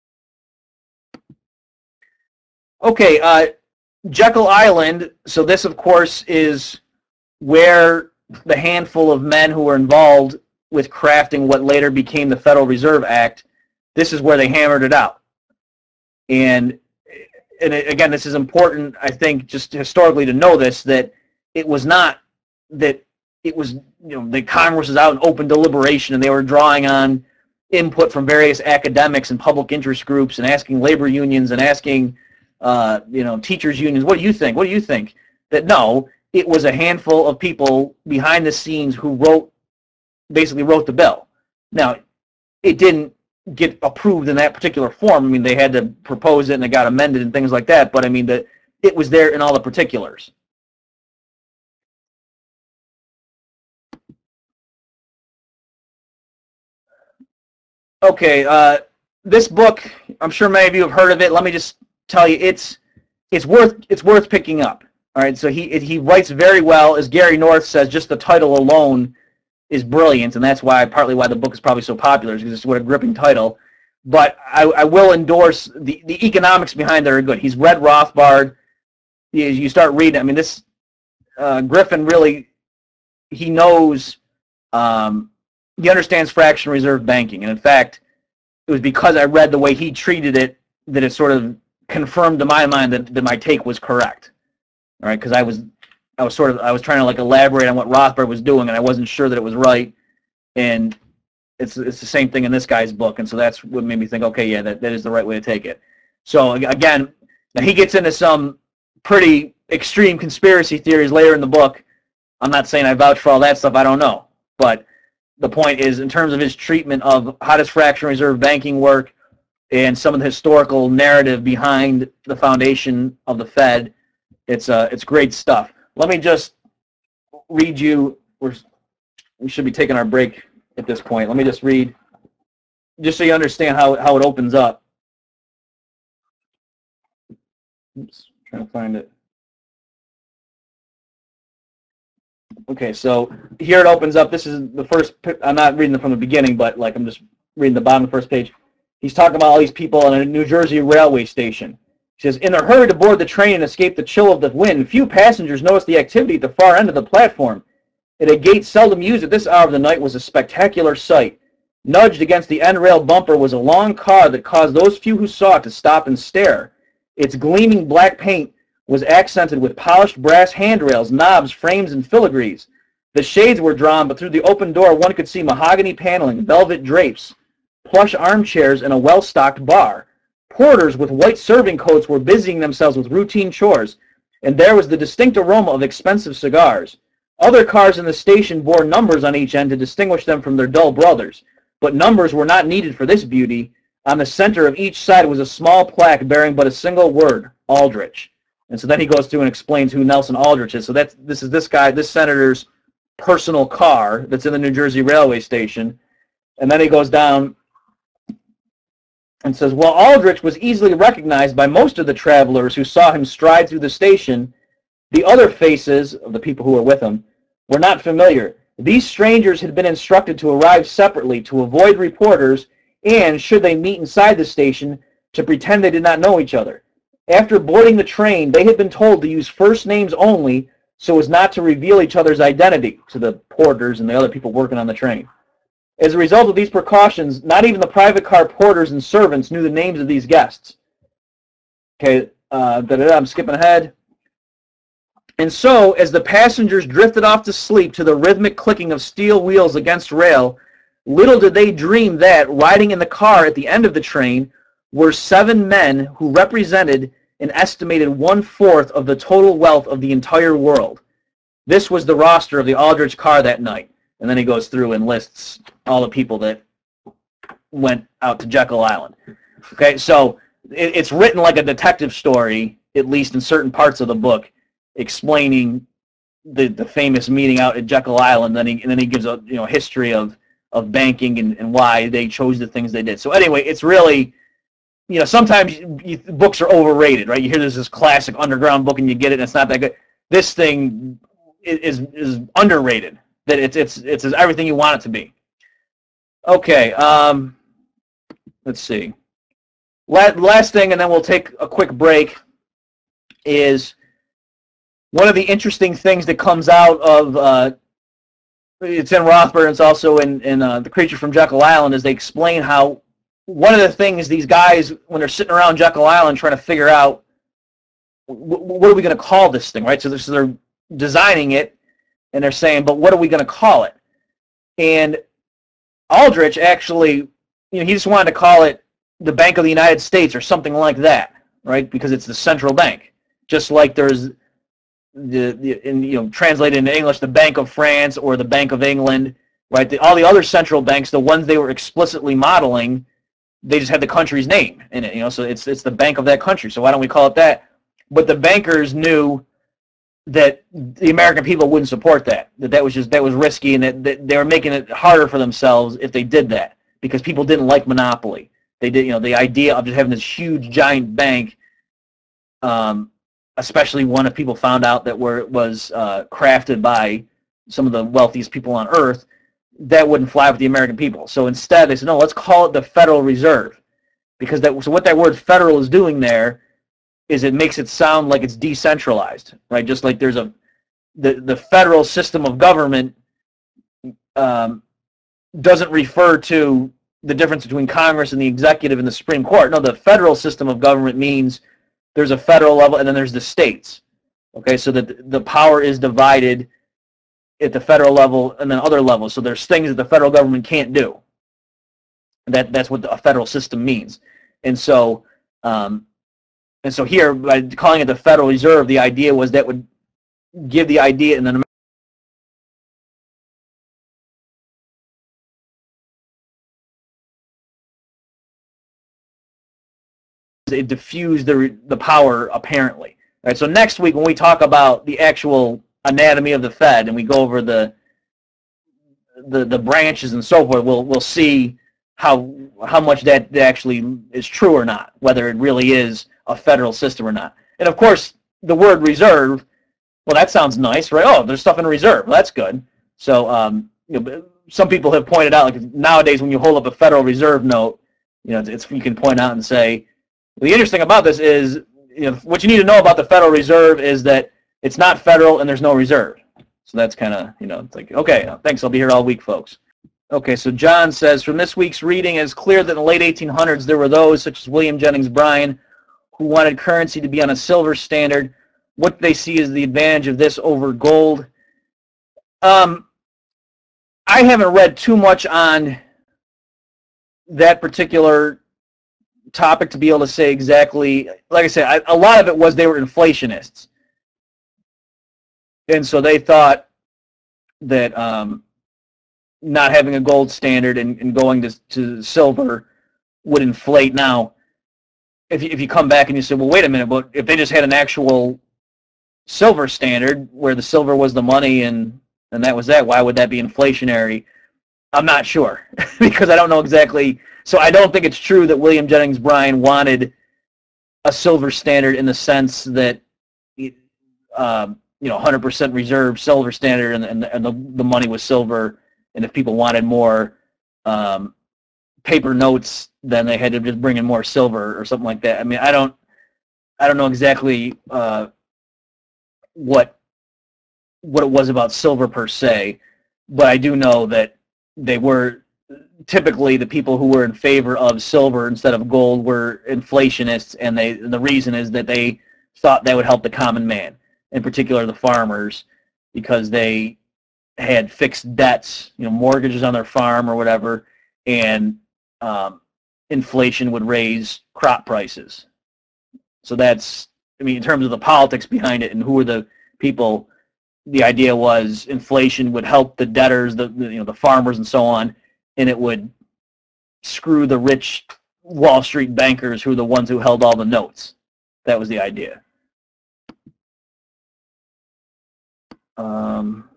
Okay, uh, Jekyll Island, so this, of course, is where the handful of men who were involved with crafting what later became the Federal Reserve Act, this is where they hammered it out. And, and it, again, this is important, I think, just historically to know this, that it was not that it was, you know, the Congress was out in open deliberation and they were drawing on input from various academics and public interest groups and asking labor unions and asking, uh, you know, teachers unions, what do you think? What do you think? That no, it was a handful of people behind the scenes who wrote, basically wrote the bill. Now, it didn't get approved in that particular form. I mean, they had to propose it and it got amended and things like that, but I mean, that it was there in all the particulars. Okay, uh, this book, I'm sure many of you have heard of it. Let me just tell you, it's it's worth it's worth picking up. All right, so he it, he writes very well. As Gary North says, just the title alone is brilliant, and that's why partly why the book is probably so popular, is because it's what a gripping title. But I, I will endorse the the economics behind it are good. He's read Rothbard. You, you start reading. I mean, this uh, Griffin really he knows. Um, He understands fractional reserve banking, and in fact, it was because I read the way he treated it that it sort of confirmed to my mind that, that my take was correct. All right, because I was, I was sort of, I was trying to like elaborate on what Rothbard was doing, and I wasn't sure that it was right. And it's it's the same thing in this guy's book, and so that's what made me think, okay, yeah, that, that is the right way to take it. So again, now he gets into some pretty extreme conspiracy theories later in the book. I'm not saying I vouch for all that stuff. I don't know, but the point is, in terms of his treatment of how does fractional reserve banking work and some of the historical narrative behind the foundation of the Fed, it's uh, it's great stuff. Let me just read you. We're, we should be taking our break at this point. Let me just read, just so you understand how, how it opens up. Oops, trying to find it. Okay, so here it opens up. This is the first, I'm not reading it from the beginning, but like I'm just reading the bottom of the first page. He's talking about all these people on a New Jersey railway station. He says, in their hurry to board the train and escape the chill of the wind, few passengers noticed the activity at the far end of the platform. At a gate seldom used at this hour of the night was a spectacular sight. Nudged against the end rail bumper was a long car that caused those few who saw it to stop and stare. Its gleaming black paint was accented with polished brass handrails, knobs, frames, and filigrees. The shades were drawn, but through the open door one could see mahogany paneling, velvet drapes, plush armchairs, and a well-stocked bar. Porters with white serving coats were busying themselves with routine chores, and there was the distinct aroma of expensive cigars. Other cars in the station bore numbers on each end to distinguish them from their dull brothers, but numbers were not needed for this beauty. On the center of each side was a small plaque bearing but a single word, Aldrich. And so then he goes through and explains who Nelson Aldrich is. So that's this is this guy, this senator's personal car that's in the New Jersey railway station. And then he goes down and says, while Aldrich was easily recognized by most of the travelers who saw him stride through the station, the other faces of the people who were with him were not familiar. These strangers had been instructed to arrive separately to avoid reporters and, should they meet inside the station, to pretend they did not know each other. After boarding the train, they had been told to use first names only so as not to reveal each other's identity to the porters and the other people working on the train. As a result of these precautions, not even the private car porters and servants knew the names of these guests. Okay, uh, da -da -da, I'm skipping ahead. And so, as the passengers drifted off to sleep to the rhythmic clicking of steel wheels against rail, little did they dream that, riding in the car at the end of the train, were seven men who represented an estimated one-fourth of the total wealth of the entire world. This was the roster of the Aldrich car that night. And then he goes through and lists all the people that went out to Jekyll Island. Okay, so it, it's written like a detective story, at least in certain parts of the book, explaining the the famous meeting out at Jekyll Island. Then he and then he gives a you know history of of banking and, and why they chose the things they did. So anyway, it's really, you know, sometimes you, you, books are overrated, right? You hear there's this classic underground book and you get it and it's not that good. This thing is is underrated. That it's it's it's everything you want it to be. Okay, um, let's see. Last, last thing, and then we'll take a quick break, is one of the interesting things that comes out of, uh, it's in Rothbard, it's also in, in uh, The Creature from Jekyll Island, is they explain how one of the things these guys, when they're sitting around Jekyll Island trying to figure out, what are we going to call this thing, right? So they're, so they're designing it, and they're saying, but what are we going to call it? And Aldrich actually, you know, he just wanted to call it the Bank of the United States or something like that, right? Because it's the central bank. Just like there's the, the in, you know, translated into English, the Bank of France or the Bank of England, right? The, all the other central banks, the ones they were explicitly modeling, they just had the country's name in it, you know, so it's it's the bank of that country. So why don't we call it that? But the bankers knew that the American people wouldn't support that. That that was just that was risky, and that, that they were making it harder for themselves if they did that, because people didn't like monopoly. They did, you know, the idea of just having this huge giant bank, um, especially one if people found out that where it was uh, crafted by some of the wealthiest people on earth, that wouldn't fly with the American people. So instead, they said, no, let's call it the Federal Reserve, because that. So what that word "federal" is doing there is it makes it sound like it's decentralized, right? Just like there's a the the federal system of government um, doesn't refer to the difference between Congress and the executive and the Supreme Court. No, the federal system of government means there's a federal level and then there's the states. Okay, so that the power is divided at the federal level and then other levels. So there's things that the federal government can't do. That that's what the, a federal system means. And so. Um, And so here, by calling it the Federal Reserve, the idea was that would give the idea, and then it diffused the the power apparently. All right. So next week, when we talk about the actual anatomy of the Fed and we go over the the the branches and so forth, we'll we'll see how how much that actually is true or not, whether it really is a federal system or not. And of course, the word reserve, well, that sounds nice, right? Oh, there's stuff in reserve. Well, that's good. So, um, you know, some people have pointed out, like nowadays, when you hold up a Federal Reserve note, you know, it's you can point out and say, well, the interesting about this is, you know, what you need to know about the Federal Reserve is that it's not federal and there's no reserve. So that's kind of, you know, it's like, okay, thanks. I'll be here all week, folks. Okay, so John says, from this week's reading, it's clear that in the late eighteen hundreds there were those, such as William Jennings Bryan, who wanted currency to be on a silver standard. What they see as the advantage of this over gold. Um, I haven't read too much on that particular topic to be able to say exactly. Like I said, I, a lot of it was they were inflationists. And so they thought that um, not having a gold standard and, and going to, to silver would inflate. Now, If you, if you come back and you say, well, wait a minute, but if they just had an actual silver standard where the silver was the money and, and that was that, why would that be inflationary? I'm not sure because I don't know exactly. So I don't think it's true that William Jennings Bryan wanted a silver standard in the sense that, um, you know, one hundred percent reserve silver standard and, and, and the, the money was silver. And if people wanted more um, paper notes, then they had to just bring in more silver or something like that. I mean, I don't, I don't know exactly uh, what what it was about silver per se, but I do know that they were typically the people who were in favor of silver instead of gold were inflationists, and they the reason is that they thought that would help the common man, in particular the farmers, because they had fixed debts, you know, mortgages on their farm or whatever, and um, inflation would raise crop prices. So that's, I mean, in terms of the politics behind it and who were the people, the idea was inflation would help the debtors, the, the you know the farmers and so on, and it would screw the rich Wall Street bankers who were the ones who held all the notes. That was the idea. Um,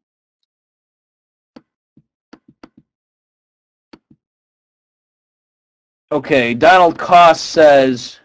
okay, Donald Koss says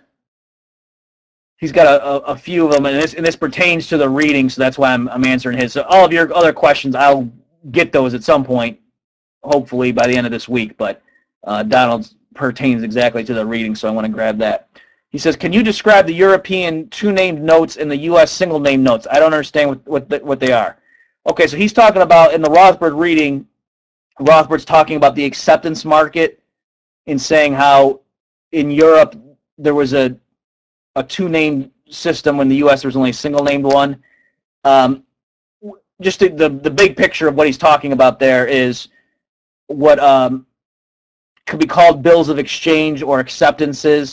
he's got a, a, a few of them, and this, and this pertains to the reading, so that's why I'm, I'm answering his. So all of your other questions, I'll get those at some point, hopefully by the end of this week, but uh, Donald's pertains exactly to the reading, so I want to grab that. He says, can you describe the European two-named notes and the U S single-named notes? I don't understand what, what, the, what they are. Okay, so he's talking about, in the Rothbard reading, Rothbard's talking about the acceptance market and saying how in Europe there was a, a two-named system when the U S there was only a single-named one. Um, just the, the, the big picture of what he's talking about there is what um, could be called bills of exchange or acceptances.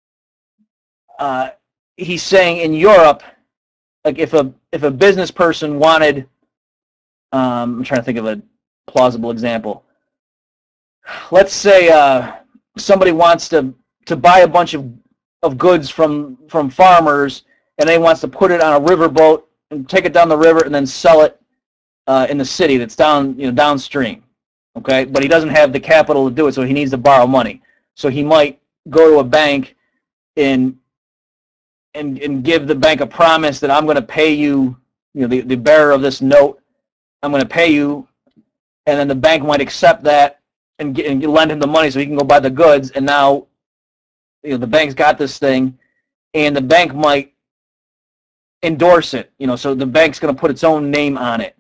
Uh, he's saying in Europe, like if a if a business person wanted, um, I'm trying to think of a plausible example. Let's say uh, somebody wants to to buy a bunch of of goods from from farmers, and they wants to put it on a riverboat and take it down the river and then sell it uh, in the city that's down you know downstream. Okay, but he doesn't have the capital to do it, so he needs to borrow money. So he might go to a bank and and and give the bank a promise that I'm going to pay you, you know, the, the bearer of this note, I'm going to pay you, and then the bank might accept that and, get, and lend him the money so he can go buy the goods, and now, you know, the bank's got this thing, and the bank might endorse it, you know, so the bank's going to put its own name on it.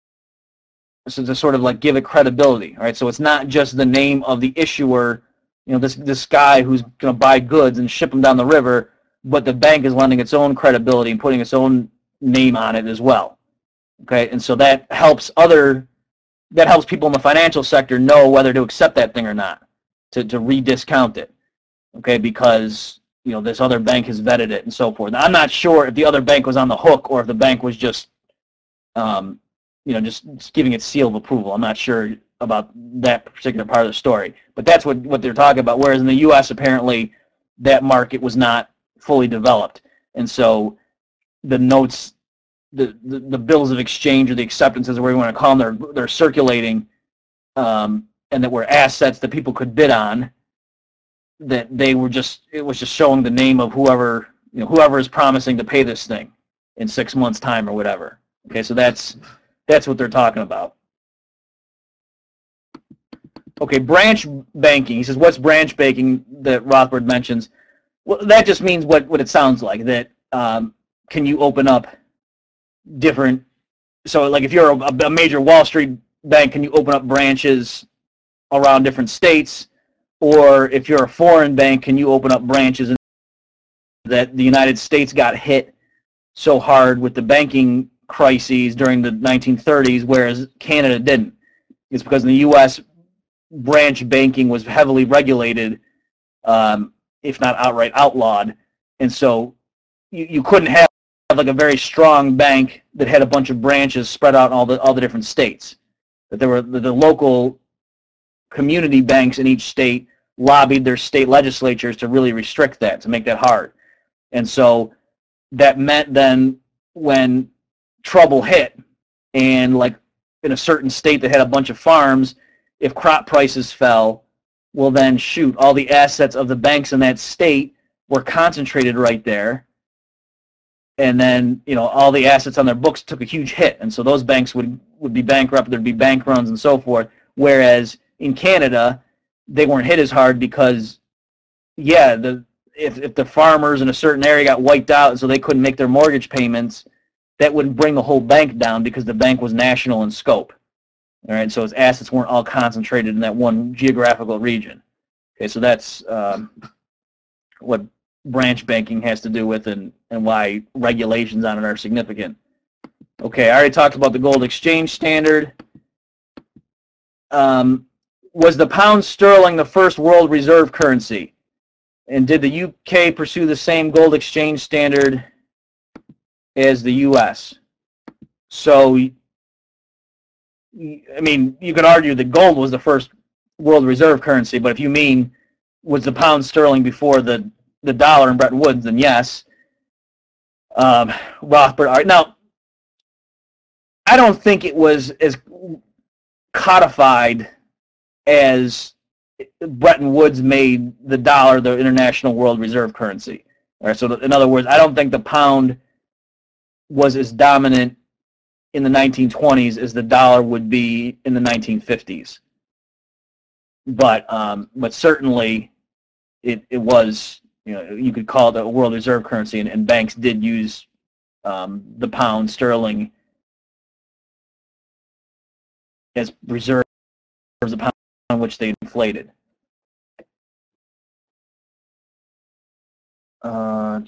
So to sort of like give it credibility, all right? So it's not just the name of the issuer, you know, this this guy who's going to buy goods and ship them down the river, but the bank is lending its own credibility and putting its own name on it as well, okay? And so that helps other, that helps people in the financial sector know whether to accept that thing or not, to, to rediscount it, okay? Because, you know, this other bank has vetted it and so forth. Now, I'm not sure if the other bank was on the hook or if the bank was just, um, you know, just, just giving it seal of approval. I'm not sure about that particular part of the story, but that's what, what they're talking about. Whereas in the U S, apparently, that market was not fully developed. And so the notes, the, the, the bills of exchange or the acceptances, or whatever you want to call them, they're, they're circulating, um, and that were assets that people could bid on, that they were just, it was just showing the name of whoever, you know, whoever is promising to pay this thing in six months' time or whatever. Okay, so that's, that's what they're talking about. Okay, branch banking. He says, what's branch banking that Rothbard mentions? Well, that just means what, what it sounds like, that um, can you open up different, so like if you're a, a major Wall Street bank, can you open up branches around different states? Or if you're a foreign bank, can you open up branches? That the United States got hit so hard with the banking crises during the nineteen thirties, whereas Canada didn't. It's because in the U S, branch banking was heavily regulated, um, if not outright outlawed, and so you, you couldn't have like a very strong bank that had a bunch of branches spread out in all the all the different states. That there were the, the local community banks in each state lobbied their state legislatures to really restrict that, to make that hard, and so that meant then when trouble hit, and like in a certain state that had a bunch of farms, if crop prices fell, well then shoot, all the assets of the banks in that state were concentrated right there, and then, you know, all the assets on their books took a huge hit, and so those banks would would be bankrupt, there'd be bank runs and so forth. Whereas in Canada, they weren't hit as hard because, yeah, the if if the farmers in a certain area got wiped out and so they couldn't make their mortgage payments, that wouldn't bring the whole bank down because the bank was national in scope. All right, so its assets weren't all concentrated in that one geographical region. Okay, so that's um, what branch banking has to do with, and, and why regulations on it are significant. Okay, I already talked about the gold exchange standard. Um, was the pound sterling the first world reserve currency? And did the U K pursue the same gold exchange standard as the U S? So, I mean, you could argue that gold was the first world reserve currency, but if you mean was the pound sterling before the, the dollar in Bretton Woods, then yes. Um, Rothbard, all right, now, I don't think it was as codified as Bretton Woods made the dollar the international world reserve currency. All right, so in other words, I don't think the pound was as dominant in the nineteen twenties as the dollar would be in the nineteen fifties. But um, but certainly it it was, you know, you could call it a world reserve currency, and, and banks did use um, the pound sterling as reserves, the pound on which they inflated. Uh,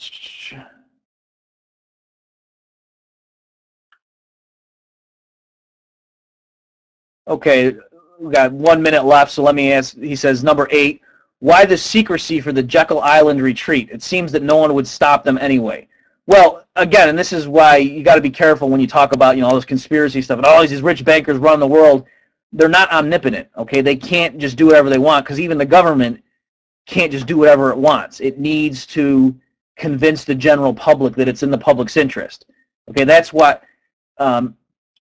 okay, we got one minute left, so let me ask. He says, number eight, why the secrecy for the Jekyll Island retreat? It seems that no one would stop them anyway. Well, again, and this is why you got to be careful when you talk about, you know, all this conspiracy stuff and all these rich bankers run the world. They're not omnipotent, okay? They can't just do whatever they want, because even the government can't just do whatever it wants. It needs to convince the general public that it's in the public's interest. Okay, that's what, um,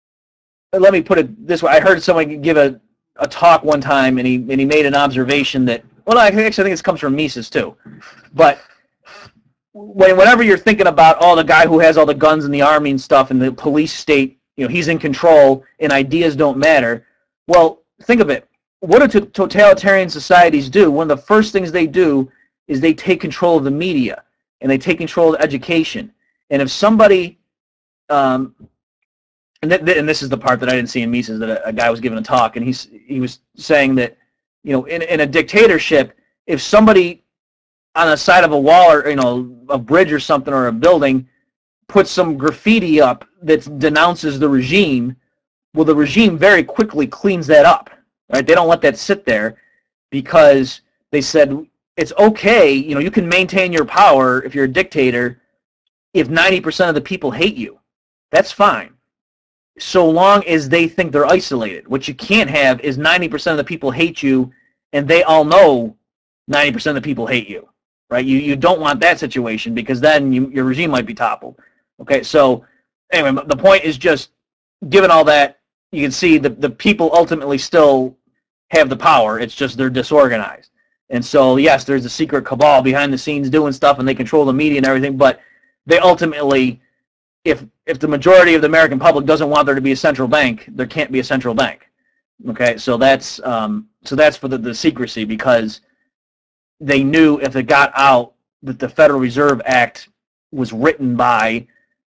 let me put it this way. I heard someone give a, a talk one time, and he, and he made an observation that, well, I actually I think this comes from Mises too, but when, whenever you're thinking about, oh, the guy who has all the guns in the army and stuff, and the police state, you know, he's in control, and ideas don't matter, well, think of it. What do totalitarian societies do? One of the first things they do is they take control of the media, and they take control of education. And if somebody, um, and, th and this is the part that I didn't see in Mises, that a, a guy was giving a talk, and he's, he was saying that, you know, in, in a dictatorship, if somebody on the side of a wall, or, you know, a bridge or something, or a building, puts some graffiti up that denounces the regime, well, the regime very quickly cleans that up, right? They don't let that sit there, because they said it's okay, you know, you can maintain your power if you're a dictator if ninety percent of the people hate you. That's fine, so long as they think they're isolated. What you can't have is ninety percent of the people hate you, and they all know ninety percent of the people hate you, right? You, you don't want that situation, because then you, your regime might be toppled. Okay, so anyway, the point is just, given all that, you can see the, the people ultimately still have the power. It's just they're disorganized. And so, yes, there's a secret cabal behind the scenes doing stuff, and they control the media and everything, but they ultimately, if if the majority of the American public doesn't want there to be a central bank, there can't be a central bank. Okay, so that's um, so that's for the, the secrecy, because they knew if it got out that the Federal Reserve Act was written by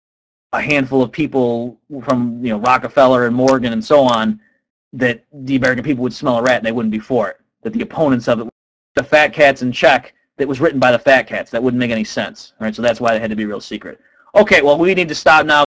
a handful of people from, you know, Rockefeller and Morgan and so on, that the American people would smell a rat and they wouldn't be for it. That the opponents of it, the fat cats in check, that was written by the fat cats. That wouldn't make any sense. All right, so that's why they had to be real secret. Okay, well, we need to stop now.